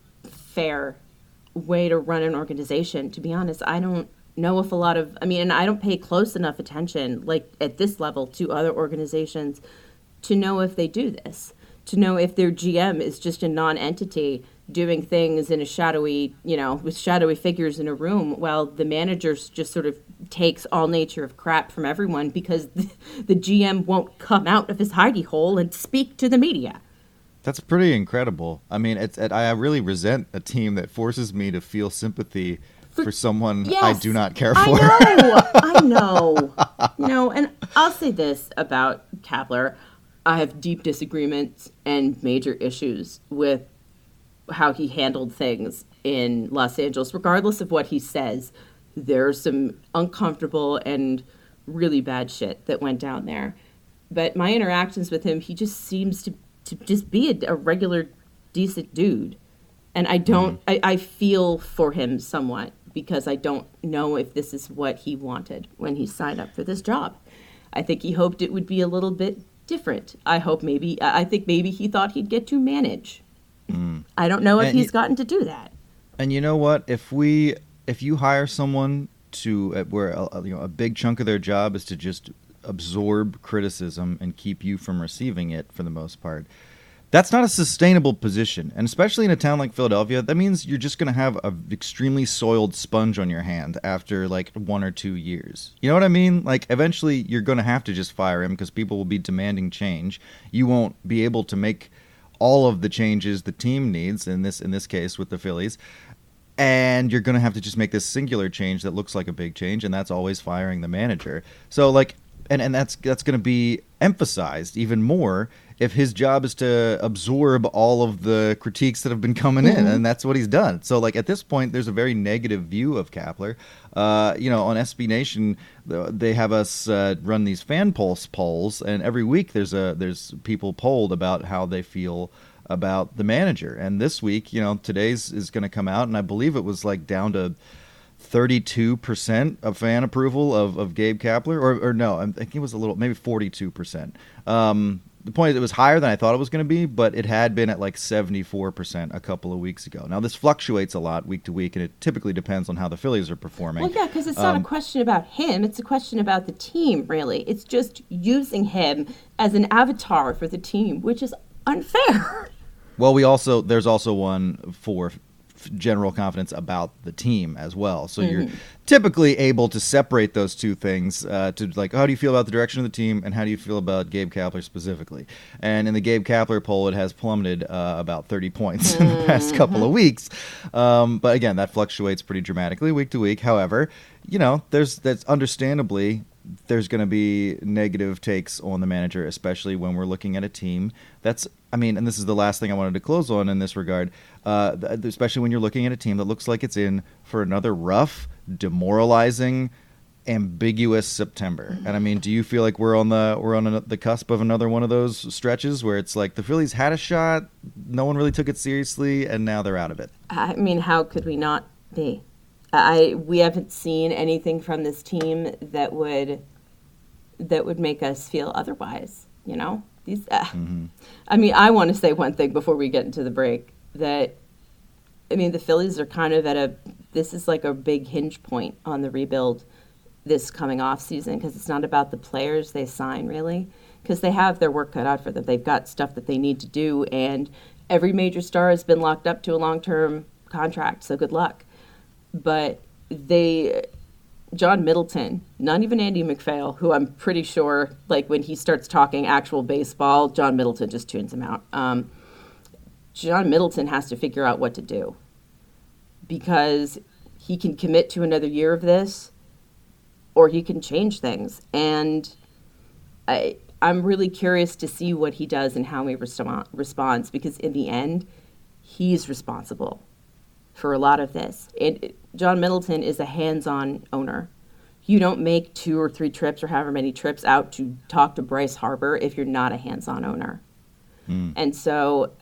unfair way to run an organization. To be honest, I don't know if a lot of, I mean, and I don't pay close enough attention, like at this level, to other organizations to know if they do this, to know if their G M is just a non-entity doing things in a shadowy, you know, with shadowy figures in a room, while the manager just sort of takes all nature of crap from everyone because the, the G M won't come out of his hidey hole and speak to the media. That's pretty incredible. I mean, it's, it, I really resent a team that forces me to feel sympathy for, for someone yes, I do not care for. I know, I know. You know, and I'll say this about Kapler. I have deep disagreements and major issues with how he handled things in Los Angeles. Regardless of what he says, there's some uncomfortable and really bad shit that went down there. But my interactions with him, he just seems to to just be a, a regular, decent dude. And I don't, mm. I, I feel for him somewhat because I don't know if this is what he wanted when he signed up for this job. I think he hoped it would be a little bit different. I hope maybe, I think maybe he thought he'd get to manage. Mm. I don't know if and he's you, gotten to do that. And you know what? If we, if you hire someone to, uh, where a, you know, a big chunk of their job is to just absorb criticism and keep you from receiving it for the most part, that's not a sustainable position. And especially in a town like Philadelphia, that means you're just going to have an extremely soiled sponge on your hand after like one or two years. You know what I mean? Like eventually you're going to have to just fire him because people will be demanding change. You won't be able to make all of the changes the team needs, in this in this case with the Phillies. And you're going to have to just make this singular change that looks like a big change, and that's always firing the manager. So like, And and that's that's going to be emphasized even more if his job is to absorb all of the critiques that have been coming in, mm-hmm. and that's what he's done. So, like at this point, there's a very negative view of Kapler. Uh, you know, on S B Nation, they have us uh, run these fan pulse polls, and every week there's a there's people polled about how they feel about the manager. And this week, you know, today's is going to come out, and I believe it was like down to thirty-two percent of fan approval of, of Gabe Kapler, or, or no, I think it was a little, maybe forty-two percent. Um, the point is it was higher than I thought it was going to be, but it had been at like seventy-four percent a couple of weeks ago. Now, this fluctuates a lot week to week, and it typically depends on how the Phillies are performing. Well, yeah, because it's not um, a question about him. It's a question about the team, really. It's just using him as an avatar for the team, which is unfair. Well, we also, there's also one for general confidence about the team as well. So mm-hmm. you're typically able to separate those two things uh, to like, how do you feel about the direction of the team and how do you feel about Gabe Kapler specifically? And in the Gabe Kapler poll, it has plummeted uh, about thirty points mm-hmm. in the past couple of weeks. Um, but again, that fluctuates pretty dramatically week to week. However, you know, there's that's understandably there's going to be negative takes on the manager, especially when we're looking at a team that's, I mean, and this is the last thing I wanted to close on in this regard, uh, especially when you're looking at a team that looks like it's in for another rough, demoralizing, ambiguous September. And I mean, do you feel like we're on the we're on a, the cusp of another one of those stretches where it's like the Phillies had a shot, no one really took it seriously, and now they're out of it? I mean, how could we not be? I we haven't seen anything from this team that would that would make us feel otherwise. You know, these. Uh, mm-hmm. I mean, I want to say one thing before we get into the break. That, I mean, the Phillies are kind of at a. This is like a big hinge point on the rebuild this coming off season, because it's not about the players they sign really, because they have their work cut out for them. They've got stuff that they need to do, and every major star has been locked up to a long-term contract. So good luck. But they, John Middleton, not even Andy MacPhail, who I'm pretty sure, like when he starts talking actual baseball, John Middleton just tunes him out. Um, John Middleton has to figure out what to do, because he can commit to another year of this, or he can change things. And I, I'm really curious to see what he does and how he resp- responds, because in the end, he's responsible for a lot of this. It, John Middleton is a hands-on owner. You don't make two or three trips or however many trips out to talk to Bryce Harper if you're not a hands-on owner. Mm. And so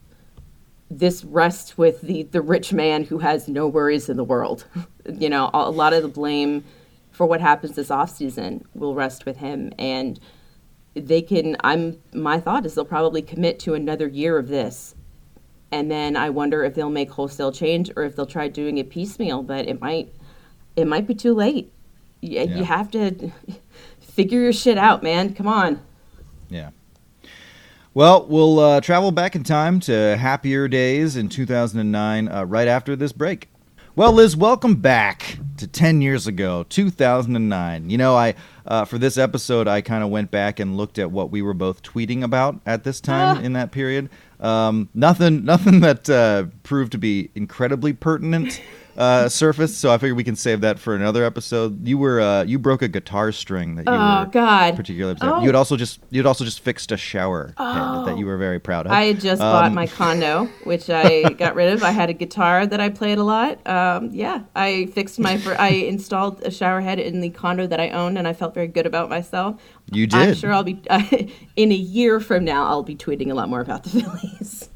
this rests with the, the rich man who has no worries in the world. You know, a lot of the blame for what happens this offseason will rest with him. And they can, I'm, my thought is they'll probably commit to another year of this. And then I wonder if they'll make wholesale change or if they'll try doing it piecemeal, but it might, it might be too late. You, yeah. you have to figure your shit out, man. Come on. Yeah. Well, we'll uh, travel back in time to happier days in two thousand nine uh, right after this break. Well, Liz, welcome back to ten years ago, two thousand nine. You know, I uh, for this episode, I kind of went back and looked at what we were both tweeting about at this time ah. in that period. Um, nothing, nothing that uh, proved to be incredibly pertinent uh, surface. So I figured we can save that for another episode. You were, uh, you broke a guitar string that you oh, were God. particularly upset. Oh. You had also just, you had also just fixed a shower oh. head that you were very proud of. I had just um, bought my condo, which I got rid of. I had a guitar that I played a lot. Um, yeah, I fixed my, I installed a shower head in the condo that I owned, and I felt very good about myself. You did. I'm sure I'll be, uh, in a year from now, I'll be tweeting a lot more about the Phillies.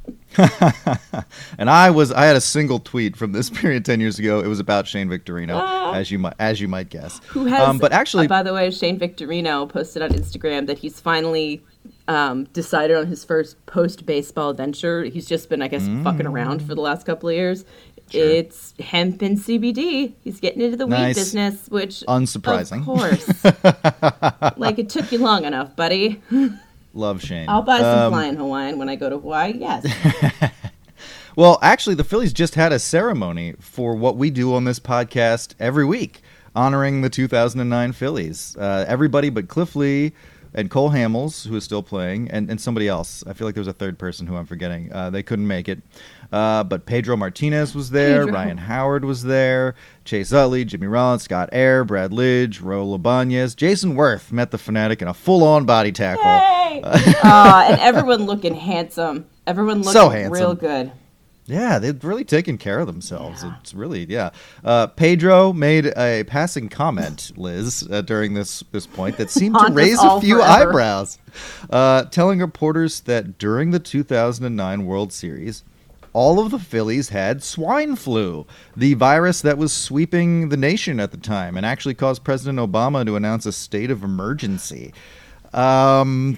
And I was, I had a single tweet from this period ten years ago. It was about Shane Victorino, uh, as you might, as you might guess. Who has, um, but actually, uh, by the way, Shane Victorino posted on Instagram that he's finally um, decided on his first post-baseball venture. He's just been, I guess, mm. fucking around for the last couple of years. Sure. It's hemp and C B D. He's getting into the nice. weed business, which, unsurprising, of course. Like, it took you long enough, buddy. Love Shane. I'll buy some um, flying Hawaiian when I go to Hawaii, yes. Well, actually, the Phillies just had a ceremony for what we do on this podcast every week, honoring the two thousand nine Phillies. Uh, everybody but Cliff Lee and Cole Hamels, who is still playing, and, and somebody else. I feel like there was a third person who I'm forgetting. Uh, they couldn't make it. Uh, but Pedro Martinez was there. Pedro. Ryan Howard was there. Chase Utley, Jimmy Rollins, Scott Air, Brad Lidge, Raul Ibanez. Jason Worth met the Fanatic in a full-on body tackle. Hey! uh, and everyone looking handsome. Everyone looking so handsome. real good. Yeah, they've really taken care of themselves. Yeah. It's really, yeah. Uh, Pedro made a passing comment, Liz, uh, during this, this point that seemed to raise a few forever. eyebrows, uh, telling reporters that during the two thousand nine World Series, all of the Phillies had swine flu, the virus that was sweeping the nation at the time and actually caused President Obama to announce a state of emergency. Um,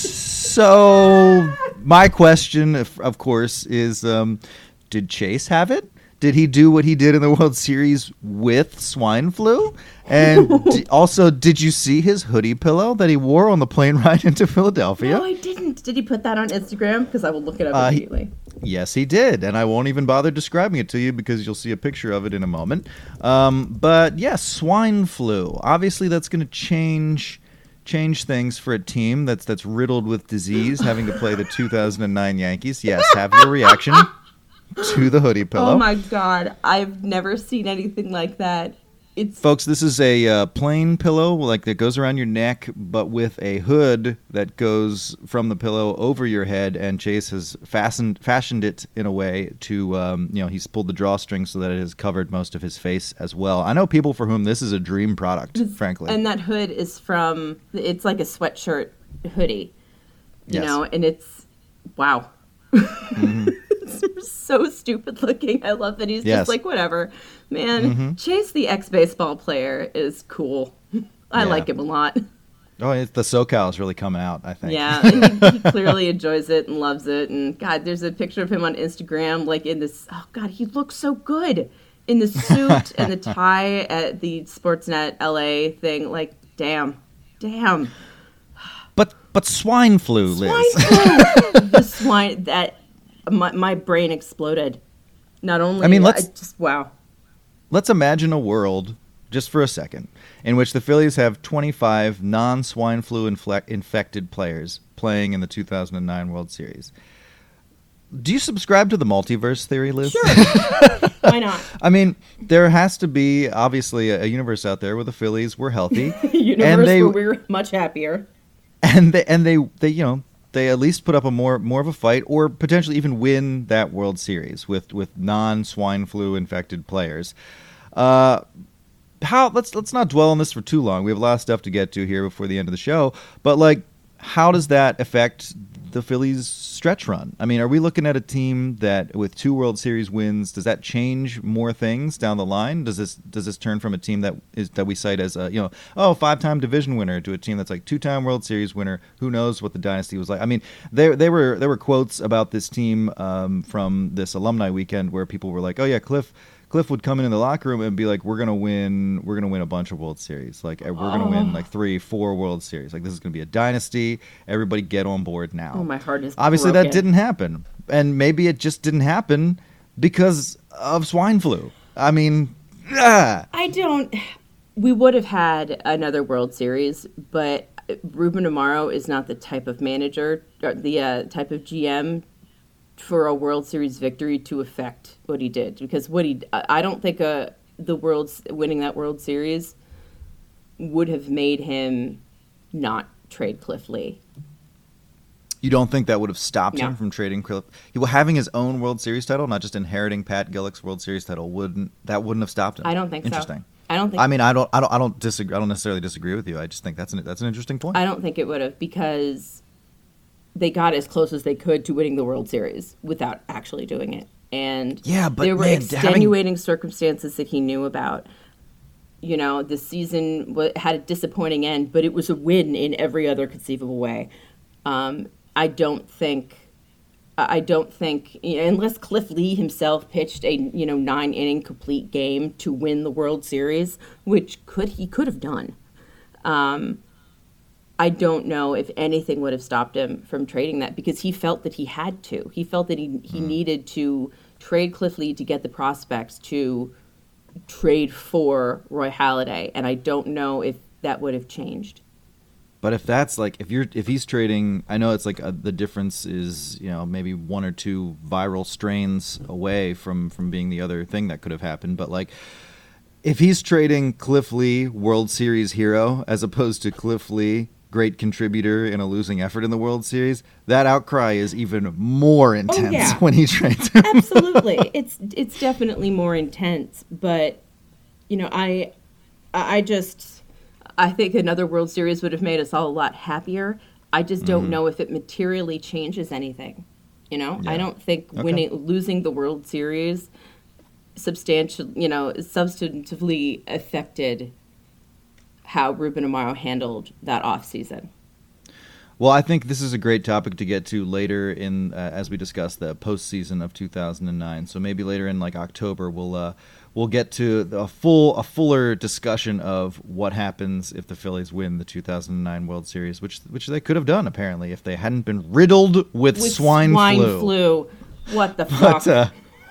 so my question, of, of course, is, um, did Chase have it? Did he do what he did in the World Series with swine flu? And d- also, did you see his hoodie pillow that he wore on the plane ride into Philadelphia? No, I didn't. Did he put that on Instagram? Because I will look it up uh, immediately. He, yes, he did. And I won't even bother describing it to you because you'll see a picture of it in a moment. Um, but yes, yeah, swine flu. Obviously, that's going to change... change things for a team that's that's riddled with disease, having to play the two thousand nine Yankees. Yes, have your reaction to the hoodie pillow. Oh my God, I've never seen anything like that. It's Folks, this is a uh, plain pillow, like that goes around your neck, but with a hood that goes from the pillow over your head. And Chase has fastened fashioned it in a way to, um, you know, he's pulled the drawstring so that it has covered most of his face as well. I know people for whom this is a dream product, frankly. And that hood is from, it's like a sweatshirt hoodie, you yes. know, and it's, wow. Mm-hmm. It's so stupid looking. I love that he's yes. just like, whatever. Man, mm-hmm. Chase, the ex-baseball player, is cool. I yeah. like him a lot. Oh, it's, the SoCal has really come out, I think. Yeah, and he, he clearly enjoys it and loves it. And, God, there's a picture of him on Instagram, like in this, oh, God, he looks so good in the suit and the tie at the Sportsnet L A thing. Like, damn, damn. But but swine flu, swine Liz. Flu. The swine, that, my, my brain exploded. Not only, I mean, let's, I just, wow. Let's imagine a world, just for a second, in which the Phillies have twenty-five non-swine flu infle- infected players playing in the two thousand nine World Series. Do you subscribe to the multiverse theory, Liz? Sure. Why not? I mean, there has to be, obviously, a, a universe out there where the Phillies were healthy. A universe and they, where we were much happier. And they, and they, they, you know, they at least put up a more more of a fight, or potentially even win that World Series with with non swine flu infected players. Uh, how let's let's not dwell on this for too long. We have a lot of stuff to get to here before the end of the show. But like, how does that affect the Phillies' stretch run? I mean, are we looking at a team that, with two World Series wins, does that change more things down the line? Does this does this turn from a team that is that we cite as a, you know, oh, five-time division winner, to a team that's like two-time World Series winner? Who knows what the dynasty was like? I mean, there they were there were quotes about this team um, from this alumni weekend where people were like, oh yeah, Cliff. Cliff would come in, in the locker room and be like, "We're gonna win. We're gonna win a bunch of World Series. Like, we're gonna win like three, four World Series. Like, this is gonna be a dynasty. Everybody get on board now." Oh, my heart is obviously broken. That didn't happen, and maybe it just didn't happen because of swine flu. I mean, ah. I don't. We would have had another World Series, but Ruben Amaro is not the type of manager, or the uh, type of G M for a World Series victory to affect what he did, because what he I don't think uh, the world's winning that World Series would have made him not trade Cliff Lee. You don't think that would have stopped No. him from trading Cliff? He well, having his own World Series title, not just inheriting Pat Gillick's World Series title, wouldn't that wouldn't have stopped him? I don't think Interesting. so. I don't think. I mean, I don't, I don't, I don't disagree. I don't necessarily disagree with you. I just think that's an that's an interesting point. I don't think it would have, because they got as close as they could to winning the World Series without actually doing it. And Yeah, but there were man, extenuating circumstances that he knew about. You know, the season wa- had a disappointing end, but it was a win in every other conceivable way. Um, I don't think, I don't think, you know, unless Cliff Lee himself pitched a you know nine inning complete game to win the World Series, which could he could have done. Um, I don't know if anything would have stopped him from trading that, because he felt that he had to. He felt that he he mm. needed to trade Cliff Lee to get the prospects to trade for Roy Halladay, and I don't know if that would have changed. But if that's like, if you're if he's trading, I know it's like a, the difference is, you know, maybe one or two viral strains away from from being the other thing that could have happened. But like, if he's trading Cliff Lee, World Series hero, as opposed to Cliff Lee, great contributor in a losing effort in the World Series, that outcry is even more intense oh, yeah. when he trades him. Absolutely. It's it's definitely more intense, but you know, I I just I think another World Series would have made us all a lot happier. I just don't mm-hmm. know if it materially changes anything. You know, yeah. I don't think okay. winning losing the World Series substantial, you know, substantively affected how Ruben Amaro handled that offseason. Well, I think this is a great topic to get to later in, uh, as we discuss the postseason of two thousand nine. So maybe later in like October, we'll uh, we'll get to a full a fuller discussion of what happens if the Phillies win the two thousand nine World Series, which which they could have done apparently if they hadn't been riddled with, with swine, swine flu. flu. What the fuck? But, uh,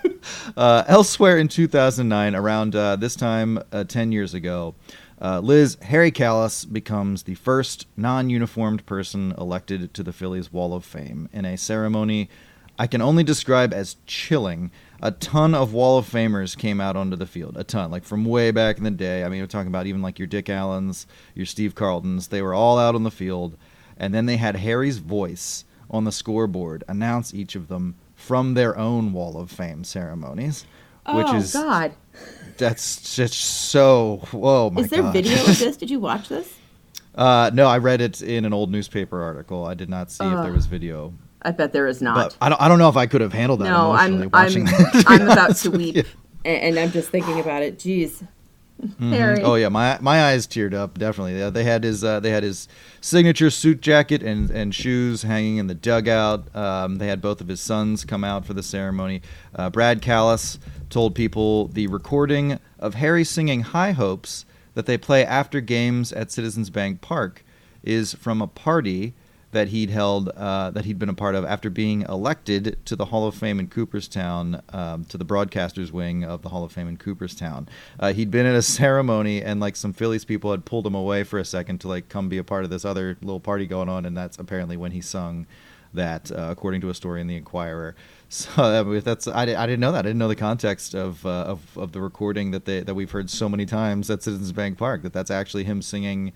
uh, elsewhere in two thousand nine, around uh, this time uh, ten years ago. Uh, Liz, Harry Kalas becomes the first non-uniformed person elected to the Phillies Wall of Fame in a ceremony I can only describe as chilling. A ton of Wall of Famers came out onto the field. A ton, like from way back in the day. I mean, we're talking about even like your Dick Allens, your Steve Carltons. They were all out on the field. And then they had Harry's voice on the scoreboard announce each of them from their own Wall of Fame ceremonies. Oh, which is, God. That's just so, whoa, my God. Is there God. video of this? Did you watch this? Uh, no, I read it in an old newspaper article. I did not see uh, if there was video. I bet there is not. But I don't, I don't know if I could have handled that no, emotionally I'm, watching I'm, that. I'm about to weep, yeah. and I'm just thinking about it. Jeez. Mm-hmm. Harry. Oh yeah, my my eyes teared up. Definitely, yeah, they had his uh, they had his signature suit jacket and, and shoes hanging in the dugout. Um, they had both of his sons come out for the ceremony. Uh, Brad Kalas told people the recording of Harry singing "High Hopes" that they play after games at Citizens Bank Park is from a party that he'd held, uh, that he'd been a part of after being elected to the Hall of Fame in Cooperstown, um, to the broadcasters wing of the Hall of Fame in Cooperstown. Uh, he'd been at a ceremony, and like some Phillies people had pulled him away for a second to like come be a part of this other little party going on, and that's apparently when he sung that, uh, according to a story in the Inquirer. So that, that's I, I didn't know that. I didn't know the context of uh, of of the recording that they that we've heard so many times at Citizens Bank Park. That that's actually him singing.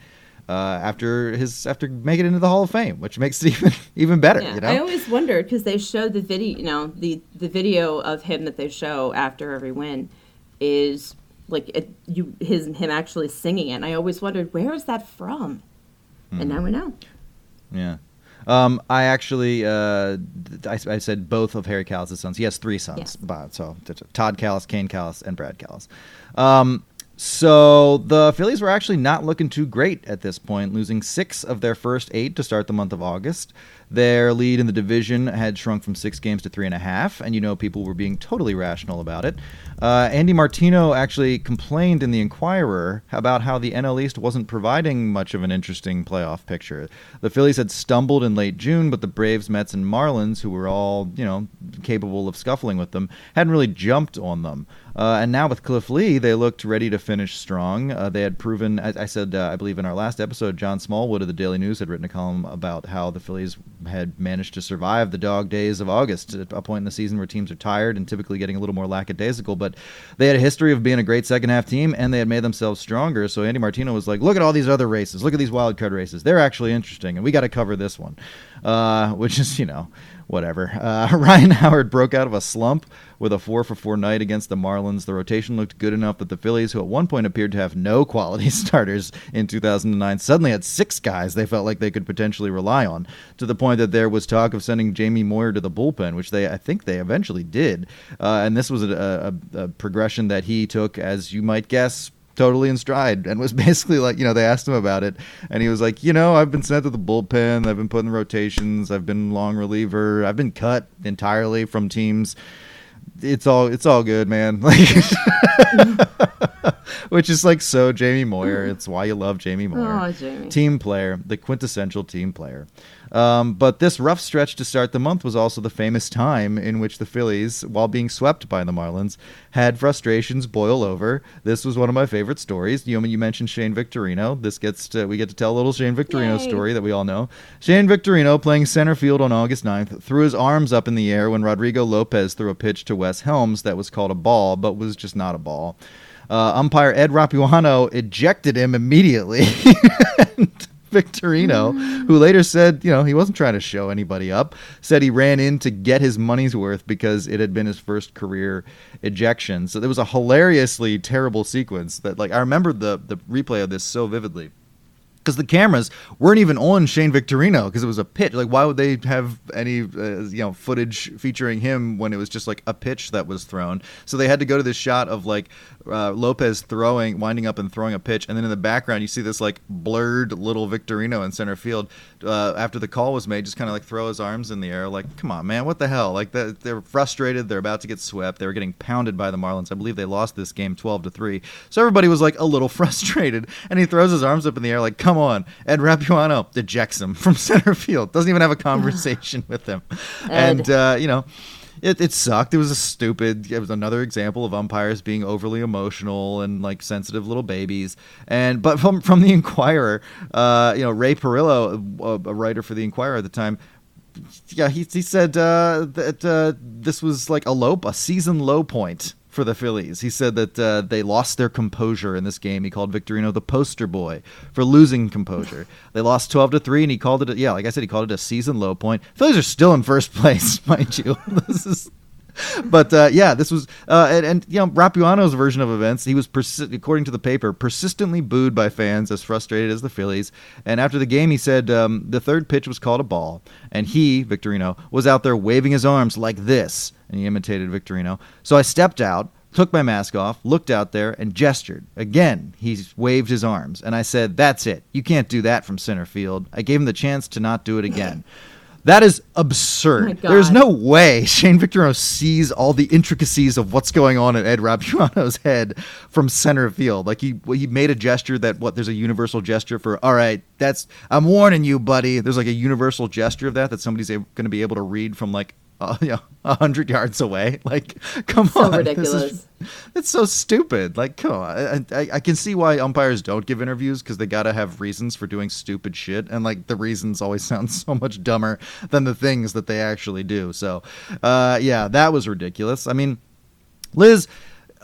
uh, after his after making it into the Hall of Fame, which makes it even even better. Yeah, you know? I always wondered because they showed the video, you know, the the video of him that they show after every win is like it, you his him actually singing it. And I always wondered, where is that from? Mm. And now we know. Yeah. Um, I actually, uh, I, I said both of Harry Kalas' sons. He has three sons. Yes. But, so Todd Kalas, Kane Kalas, and Brad Kalas. Um, so the Phillies were actually not looking too great at this point, losing six of their first eight to start the month of August. Their lead in the division had shrunk from six games to three and a half, and you know people were being totally rational about it. Uh, Andy Martino actually complained in the Inquirer about how the N L East wasn't providing much of an interesting playoff picture. The Phillies had stumbled in late June, but the Braves, Mets, and Marlins, who were all, you know, capable of scuffling with them, hadn't really jumped on them. Uh, and now with Cliff Lee, they looked ready to finish strong. Uh, they had proven, as I said, uh, I believe in our last episode, John Smallwood of the Daily News had written a column about how the Phillies had managed to survive the dog days of August, at a point in the season where teams are tired and typically getting a little more lackadaisical. But they had a history of being a great second-half team, and they had made themselves stronger. So Andy Martino was like, look at all these other races. Look at these wild card races. They're actually interesting, and we got to cover this one, uh, which is, you know, whatever. Uh, Ryan Howard broke out of a slump with a four for four night against the Marlins. The rotation looked good enough that the Phillies, who at one point appeared to have no quality starters in two thousand nine, suddenly had six guys they felt like they could potentially rely on, to the point that there was talk of sending Jamie Moyer to the bullpen, which they I think they eventually did. Uh, and this was a, a, a progression that he took, as you might guess, totally in stride, and was basically like, you know, they asked him about it, and he was like, you know, I've been sent to the bullpen, I've been put in the rotations, I've been long reliever, I've been cut entirely from teams. It's all it's all good, man. Like, which is like so Jamie Moyer. It's why you love Jamie Moyer. Oh, Jamie. Team player, the quintessential team player. Um, but this rough stretch to start the month was also the famous time in which the Phillies, while being swept by the Marlins, had frustrations boil over. This was one of my favorite stories. You, you mentioned Shane Victorino. This gets to, we get to tell a little Shane Victorino Yay. story that we all know. Shane Victorino, playing center field on August ninth, threw his arms up in the air when Rodrigo Lopez threw a pitch to Wes Helms that was called a ball, but was just not a ball. Uh, umpire Ed Rapuano ejected him immediately. Victorino, who later said, you know, he wasn't trying to show anybody up, said he ran in to get his money's worth because it had been his first career ejection. So there was a hilariously terrible sequence that, like, I remember the, the replay of this so vividly. Because the cameras weren't even on Shane Victorino because it was a pitch. Like, why would they have any, uh, you know, footage featuring him when it was just like a pitch that was thrown? So they had to go to this shot of like uh, Lopez throwing, winding up and throwing a pitch, and then in the background you see this like blurred little Victorino in center field uh, after the call was made, just kind of like throw his arms in the air. Like, come on, man, what the hell? Like, the, they're frustrated. They're about to get swept. They were getting pounded by the Marlins. I believe they lost this game twelve to three. So everybody was like a little frustrated, and he throws his arms up in the air like, come on. Ed Rapuano ejects him from center field. Doesn't even have a conversation with him. Ed. And, uh, you know, it, it sucked. It was a stupid, it was another example of umpires being overly emotional and like sensitive little babies. And, but from, from the Inquirer, uh, you know, Ray Perillo, a, a writer for the Inquirer at the time, yeah, he, he said uh, that uh, this was like a low, a season low point for the Phillies. He said that uh, they lost their composure in this game. He called Victorino the poster boy for losing composure. They lost twelve to three, and he called it, a, yeah, like I said, he called it a season low point. Phillies are still in first place, mind you. This is... But, uh, yeah, this was, uh, and, and, you know, Rapuano's version of events, he was, persi- according to the paper, persistently booed by fans as frustrated as the Phillies. And after the game, he said um, the third pitch was called a ball, and he, Victorino, was out there waving his arms like this, and he imitated Victorino. So I stepped out, took my mask off, looked out there, and gestured. Again, he waved his arms, and I said, that's it. You can't do that from center field. I gave him the chance to not do it again. That is absurd. Oh, There's no way Shane Victorino sees all the intricacies of what's going on in Ed Rapuano's head from center field. Like, he he made a gesture that, what, there's a universal gesture for, all right, that's, I'm warning you, buddy. There's like a universal gesture of that that somebody's going to be able to read from like, uh, you know, a hundred yards away. Like, come so on. ridiculous. This is, it's so stupid. Like, come on. I, I, I can see why umpires don't give interviews, because they got to have reasons for doing stupid shit. And, like, the reasons always sound so much dumber than the things that they actually do. So, uh, yeah, that was ridiculous. I mean, Liz,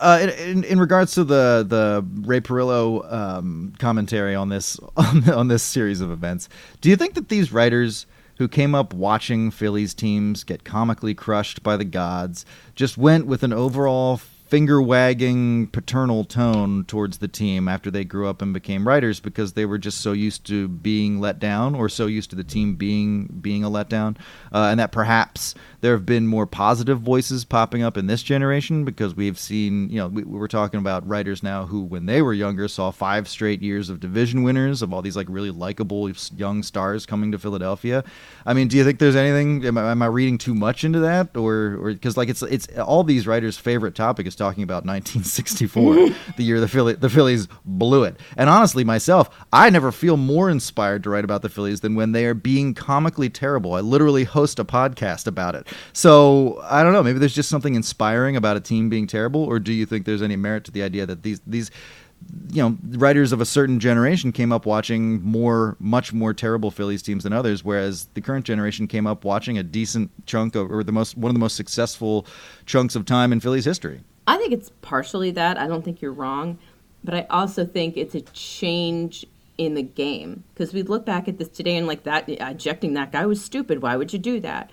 Uh, in, in regards to the the Ray Perillo um, commentary on this on, on this series of events, do you think that these writers who came up watching Phillies teams get comically crushed by the gods just went with an overall finger-wagging paternal tone towards the team after they grew up and became writers because they were just so used to being let down or so used to the team being being a letdown, uh, and that perhaps there have been more positive voices popping up in this generation because we've seen, you know, we, we were talking about writers now who, when they were younger, saw five straight years of division winners, of all these like really likable young stars coming to Philadelphia. I mean, do you think there's anything? Am I, am I reading too much into that, or or because like it's it's all these writers' favorite topic is talking about nineteen sixty-four, the year the Philly the Phillies blew it. And honestly, myself, I never feel more inspired to write about the Phillies than when they are being comically terrible. I literally host a podcast about it. So I don't know. Maybe there's just something inspiring about a team being terrible, or do you think there's any merit to the idea that these these you know, writers of a certain generation came up watching more, much more terrible Phillies teams than others, whereas the current generation came up watching a decent chunk of, or the most, one of the most successful chunks of time in Phillies history? I think it's partially that. I don't think you're wrong, but I also think it's a change in the game, because we look back at this today and like that, ejecting that guy was stupid. Why would you do that?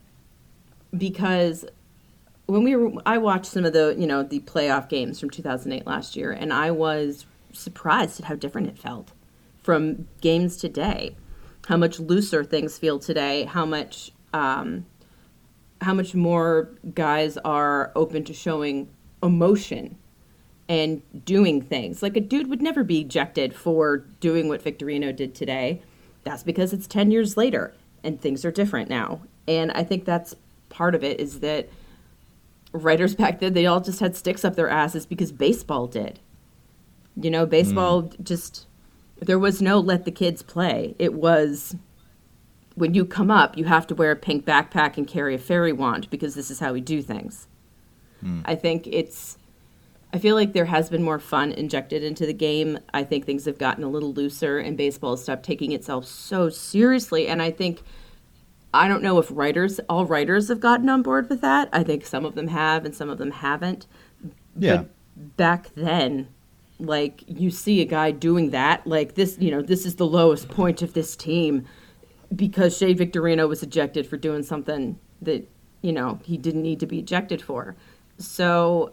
Because when we were, I watched some of the, you know, the playoff games from two thousand eight last year, and I was surprised at how different it felt from games today. How much looser things feel today. How much, um, how much more guys are open to showing emotion and doing things. Like a dude would never be ejected for doing what Victorino did today. That's because it's ten years later and things are different now. And I think that's part of it, is that writers back then, they all just had sticks up their asses because baseball did. You know, baseball mm. just, there was no let the kids play. It was, when you come up, you have to wear a pink backpack and carry a fairy wand because this is how we do things. Mm. I think it's, I feel like there has been more fun injected into the game. I think things have gotten a little looser and baseball has stopped taking itself so seriously. And I think, I don't know if writers, all writers have gotten on board with that. I think some of them have and some of them haven't. Yeah. But back then, like, you see a guy doing that, like this, you know, this is the lowest point of this team because Shea Victorino was ejected for doing something that, you know, he didn't need to be ejected for. So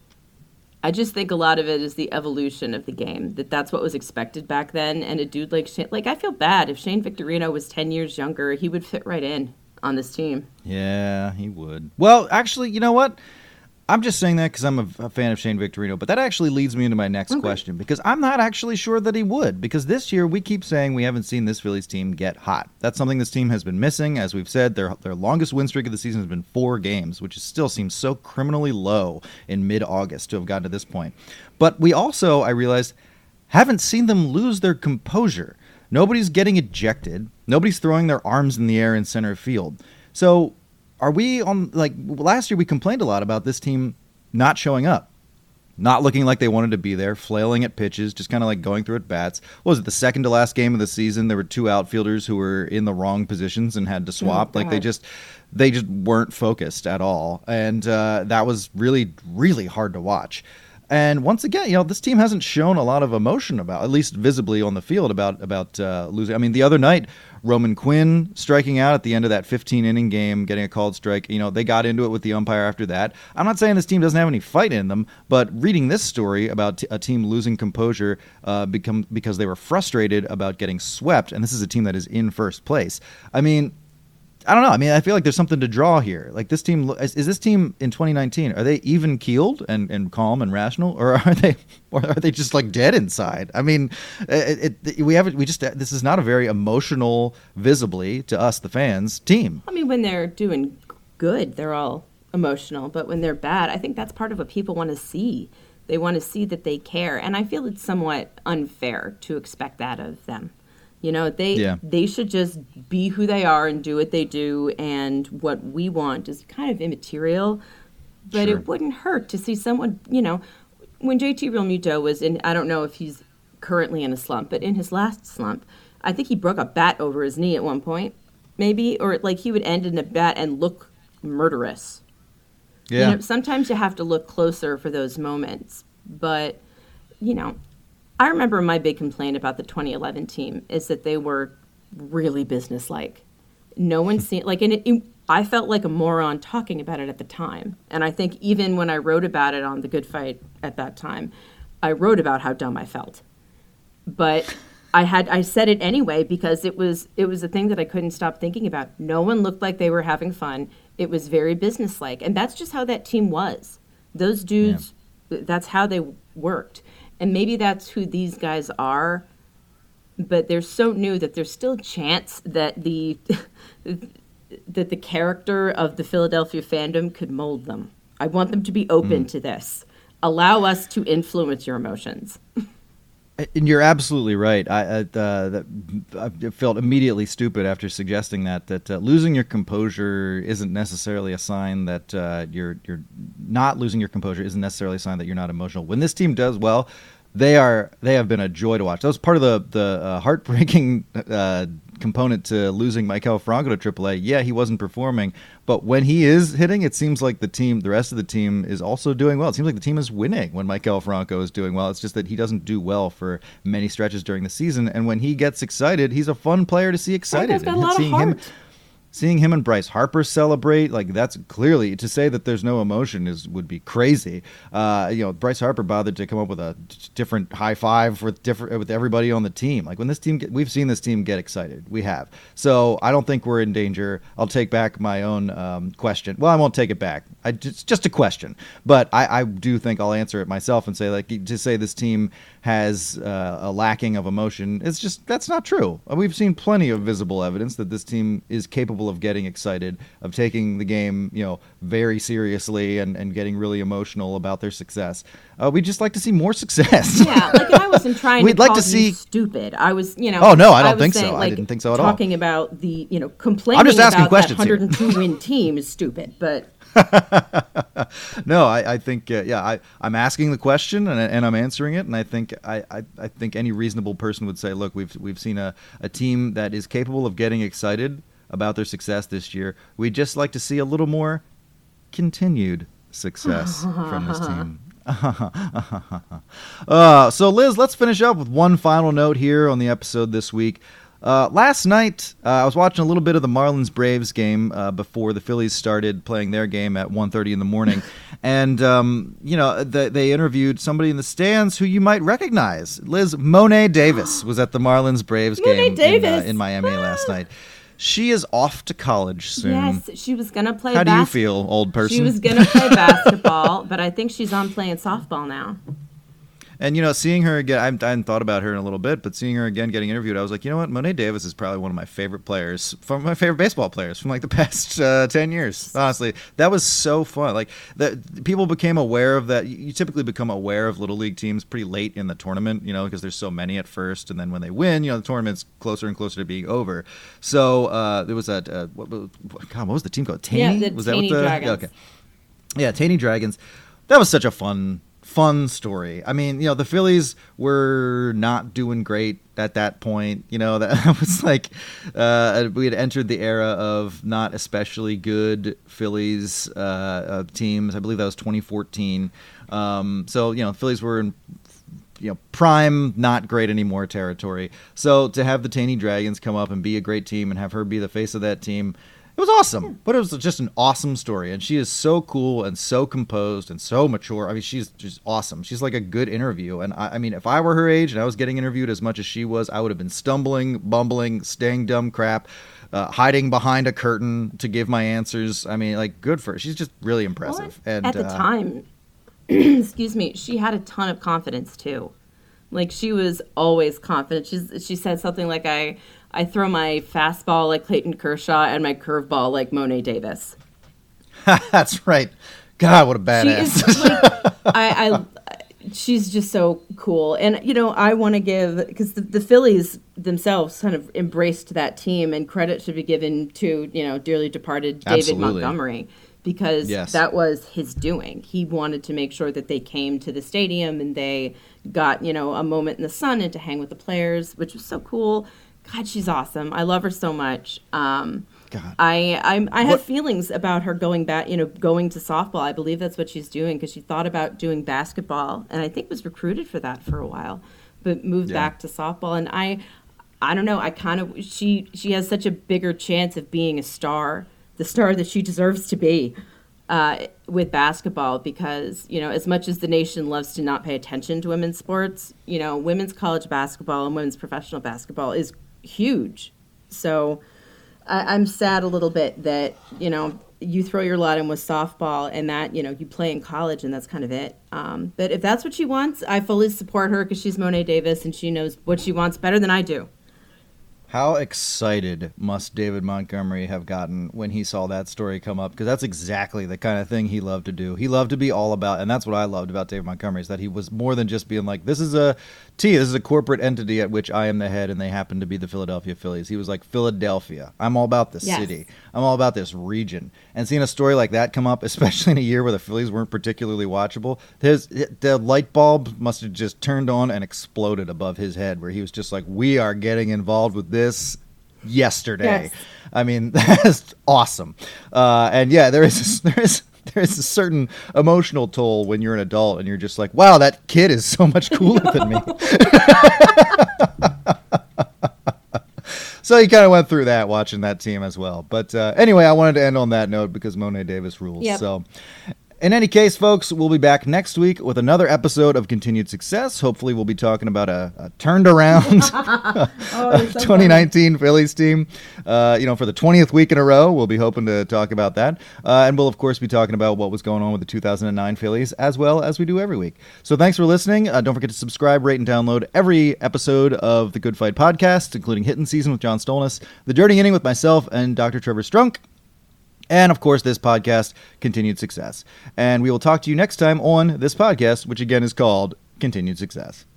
I just think a lot of it is the evolution of the game, that that's what was expected back then. And a dude like Shane, like I feel bad if Shane Victorino was ten years younger, he would fit right in on this team. Yeah, he would. Well, actually, you know what? I'm just saying that because I'm a, a fan of Shane Victorino, but that actually leads me into my next okay. question, because I'm not actually sure that he would, because this year we keep saying we haven't seen this Phillies team get hot. That's something this team has been missing. As we've said, their their longest win streak of the season has been four games, which is, still seems so criminally low in mid-August to have gotten to this point. But we also, I realized, haven't seen them lose their composure. Nobody's getting ejected. Nobody's throwing their arms in the air in center field. So are we on, like, last year we complained a lot about this team not showing up, not looking like they wanted to be there, flailing at pitches, just kind of like going through at bats. What was it, the second to last game of the season? There were two outfielders who were in the wrong positions and had to swap. Oh, like they just, they just weren't focused at all. And uh, that was really, really hard to watch. And once again, you know, this team hasn't shown a lot of emotion about, at least visibly on the field, about about uh, losing. I mean, the other night, Roman Quinn striking out at the end of that fifteen-inning game, getting a called strike. You know, they got into it with the umpire after that. I'm not saying this team doesn't have any fight in them, but reading this story about t- a team losing composure uh, become, because they were frustrated about getting swept, and this is a team that is in first place. I mean, I don't know. I mean, I feel like there's something to draw here. Like this team, is, is this team in twenty nineteen, are they even keeled and, and calm and rational, or are they, or are they just like dead inside? I mean, it, it, we haven't, we just, this is not a very emotional, visibly to us, the fans, team. I mean, when they're doing good, they're all emotional, but when they're bad, I think that's part of what people want to see. They want to see that they care. And I feel it's somewhat unfair to expect that of them. You know, they yeah. they should just be who they are and do what they do, and what we want is kind of immaterial, but sure. It wouldn't hurt to see someone, you know, when J T Realmuto was in, I don't know if he's currently in a slump, but in his last slump, I think he broke a bat over his knee at one point, maybe, or like he would end in a bat and look murderous. Yeah. You know, sometimes you have to look closer for those moments. But, you know, I remember my big complaint about the twenty eleven team is that they were really businesslike. No one seen, like, and it, it, I felt like a moron talking about it at the time. And I think even when I wrote about it on The Good Fight at that time, I wrote about how dumb I felt. But I had I said it anyway because it was it was a thing that I couldn't stop thinking about. No one looked like they were having fun. It was very businesslike, and that's just how that team was. Those dudes, yeah. That's how they worked, and maybe that's who these guys are. But they're so new that there's still a chance that the that the character of the Philadelphia fandom could mold them. I want them to be open mm. to this. Allow us to influence your emotions. And you're absolutely right. I, uh, that, I felt immediately stupid after suggesting that that uh, losing your composure isn't necessarily a sign that uh, you're you're not losing your composure isn't necessarily a sign that you're not emotional. When this team does well, they are they have been a joy to watch. That was part of the the uh, heartbreaking uh, component to losing Maikel Franco to triple A. Yeah, he wasn't performing, but when he is hitting, it seems like the team, the rest of the team, is also doing well. It seems like the team is winning when Maikel Franco is doing well. It's just that he doesn't do well for many stretches during the season, and when he gets excited, he's a fun player to see excited. Got a lot seeing of heart. him. Seeing him and Bryce Harper celebrate, like that's clearly, to say that there's no emotion is would be crazy. Uh, you know, Bryce Harper bothered to come up with a different high five with different with everybody on the team. Like when this team, get, we've seen this team get excited. We have. So I don't think we're in danger. I'll take back my own um, question. Well, I won't take it back. I, it's just a question, but I, I do think I'll answer it myself and say like to say this team has uh, a lacking of emotion. It's just that's not true. We've seen plenty of visible evidence that this team is capable of getting excited, of taking the game, you know, very seriously and, and getting really emotional about their success. Uh, we'd just like to see more success. Yeah, like I wasn't trying We'd to like call to see... you stupid. I was, you know. Oh, no, I don't I think saying, so. Like, I didn't think so at all. Talking about the, you know, complaining I'm just asking about questions that here. one hundred two win team is stupid, but... no, I, I think uh, yeah, I, I'm asking the question and, and I'm answering it, and I think I, I, I think any reasonable person would say, look, we've we've seen a, a team that is capable of getting excited about their success this year. We'd just like to see a little more continued success from this team. uh, so Liz, let's finish up with one final note here on the episode this week. Uh, last night, uh, I was watching a little bit of the Marlins-Braves game uh, before the Phillies started playing their game at one thirty in the morning. And, um, you know, the, they interviewed somebody in the stands who you might recognize. Liz, Monet Davis was at the Marlins-Braves game in, uh, in Miami last night. She is off to college soon. Yes, she was going to play How bas- do you feel, old person? She was going to play basketball, but I think she's on playing softball now. And, you know, seeing her again, I hadn't thought about her in a little bit, but seeing her again getting interviewed, I was like, you know what? Monet Davis is probably one of my favorite players, from my favorite baseball players from like the past uh, ten years. Honestly, that was so fun. Like, the, people became aware of that. You typically become aware of Little League teams pretty late in the tournament, you know, because there's so many at first. And then when they win, you know, the tournament's closer and closer to being over. So uh, there was a, uh, what, what, God, what was the team called? Taney? Yeah, the was Taney that what the, Dragons. Yeah, okay. Yeah, Taney Dragons. That was such a fun Fun story. I mean, you know, the Phillies were not doing great at that point. You know, that was like uh, we had entered the era of not especially good Phillies uh, uh, teams. I believe that was twenty fourteen. Um, so, you know, Phillies were in, you know, prime, not great anymore territory. So to have the Taney Dragons come up and be a great team and have her be the face of that team, it was awesome, but it was just an awesome story, and she is so cool and so composed and so mature. I mean, she's just awesome. She's like a good interview, and I, I mean, if I were her age and I was getting interviewed as much as she was, I would have been stumbling, bumbling, saying dumb crap, uh, hiding behind a curtain to give my answers. I mean, like, good for her. She's just really impressive. Well, and at the uh, time, excuse me, she had a ton of confidence too. Like, she was always confident. She's, she said something like, I... I throw my fastball like Clayton Kershaw and my curveball like Monet Davis. That's right. God, what a badass. She is, like, I, I, she's just so cool. And, you know, I want to give, because the, the Phillies themselves kind of embraced that team, and credit should be given to, you know, dearly departed David Absolutely. Montgomery, because yes. that was his doing. He wanted to make sure that they came to the stadium and they got, you know, a moment in the sun and to hang with the players, which was so cool. God, she's awesome. I love her so much. Um, God. I I'm, I have What- feelings about her going back, you know, going to softball. I believe that's what she's doing because she thought about doing basketball, and I think was recruited for that for a while, but moved Yeah. back to softball. And I, I don't know. I kind of she she has such a bigger chance of being a star, the star that she deserves to be, uh, with basketball because you know as much as the nation loves to not pay attention to women's sports, you know, women's college basketball and women's professional basketball is huge. So. I, I'm sad a little bit that, you know, you throw your lot in with softball and that, you know, you play in college and that's kind of it. Um, but if that's what she wants, I fully support her because she's Monet Davis and she knows what she wants better than I do. How excited must David Montgomery have gotten when he saw that story come up? Because that's exactly the kind of thing he loved to do. He loved to be all about, and that's what I loved about David Montgomery, is that he was more than just being like, this is a T, this is a corporate entity at which I am the head, and they happen to be the Philadelphia Phillies. He was like, Philadelphia. I'm all about the Yes. city. I'm all about this region. And seeing a story like that come up, especially in a year where the Phillies weren't particularly watchable, his, the light bulb must have just turned on and exploded above his head, where he was just like, we are getting involved with this yesterday. Yes. I mean, that's awesome. Uh, and yeah, there is there is there is a certain emotional toll when you're an adult and you're just like, wow, that kid is so much cooler than me. So he kind of went through that watching that team as well. But uh, anyway, I wanted to end on that note because Monet Davis rules. Yep. So in any case, folks, we'll be back next week with another episode of Continued Success. Hopefully we'll be talking about a, a turned around Oh, so twenty nineteen Phillies team. Uh, you know, for the twentieth week in a row, we'll be hoping to talk about that. Uh, and we'll, of course, be talking about what was going on with the two thousand nine Phillies, as well as we do every week. So thanks for listening. Uh, don't forget to subscribe, rate, and download every episode of the Good Fight podcast, including Hitting Season with John Stolnis, The Dirty Inning with myself and Doctor Trevor Strunk, and, of course, this podcast, Continued Success. And we will talk to you next time on this podcast, which, again, is called Continued Success.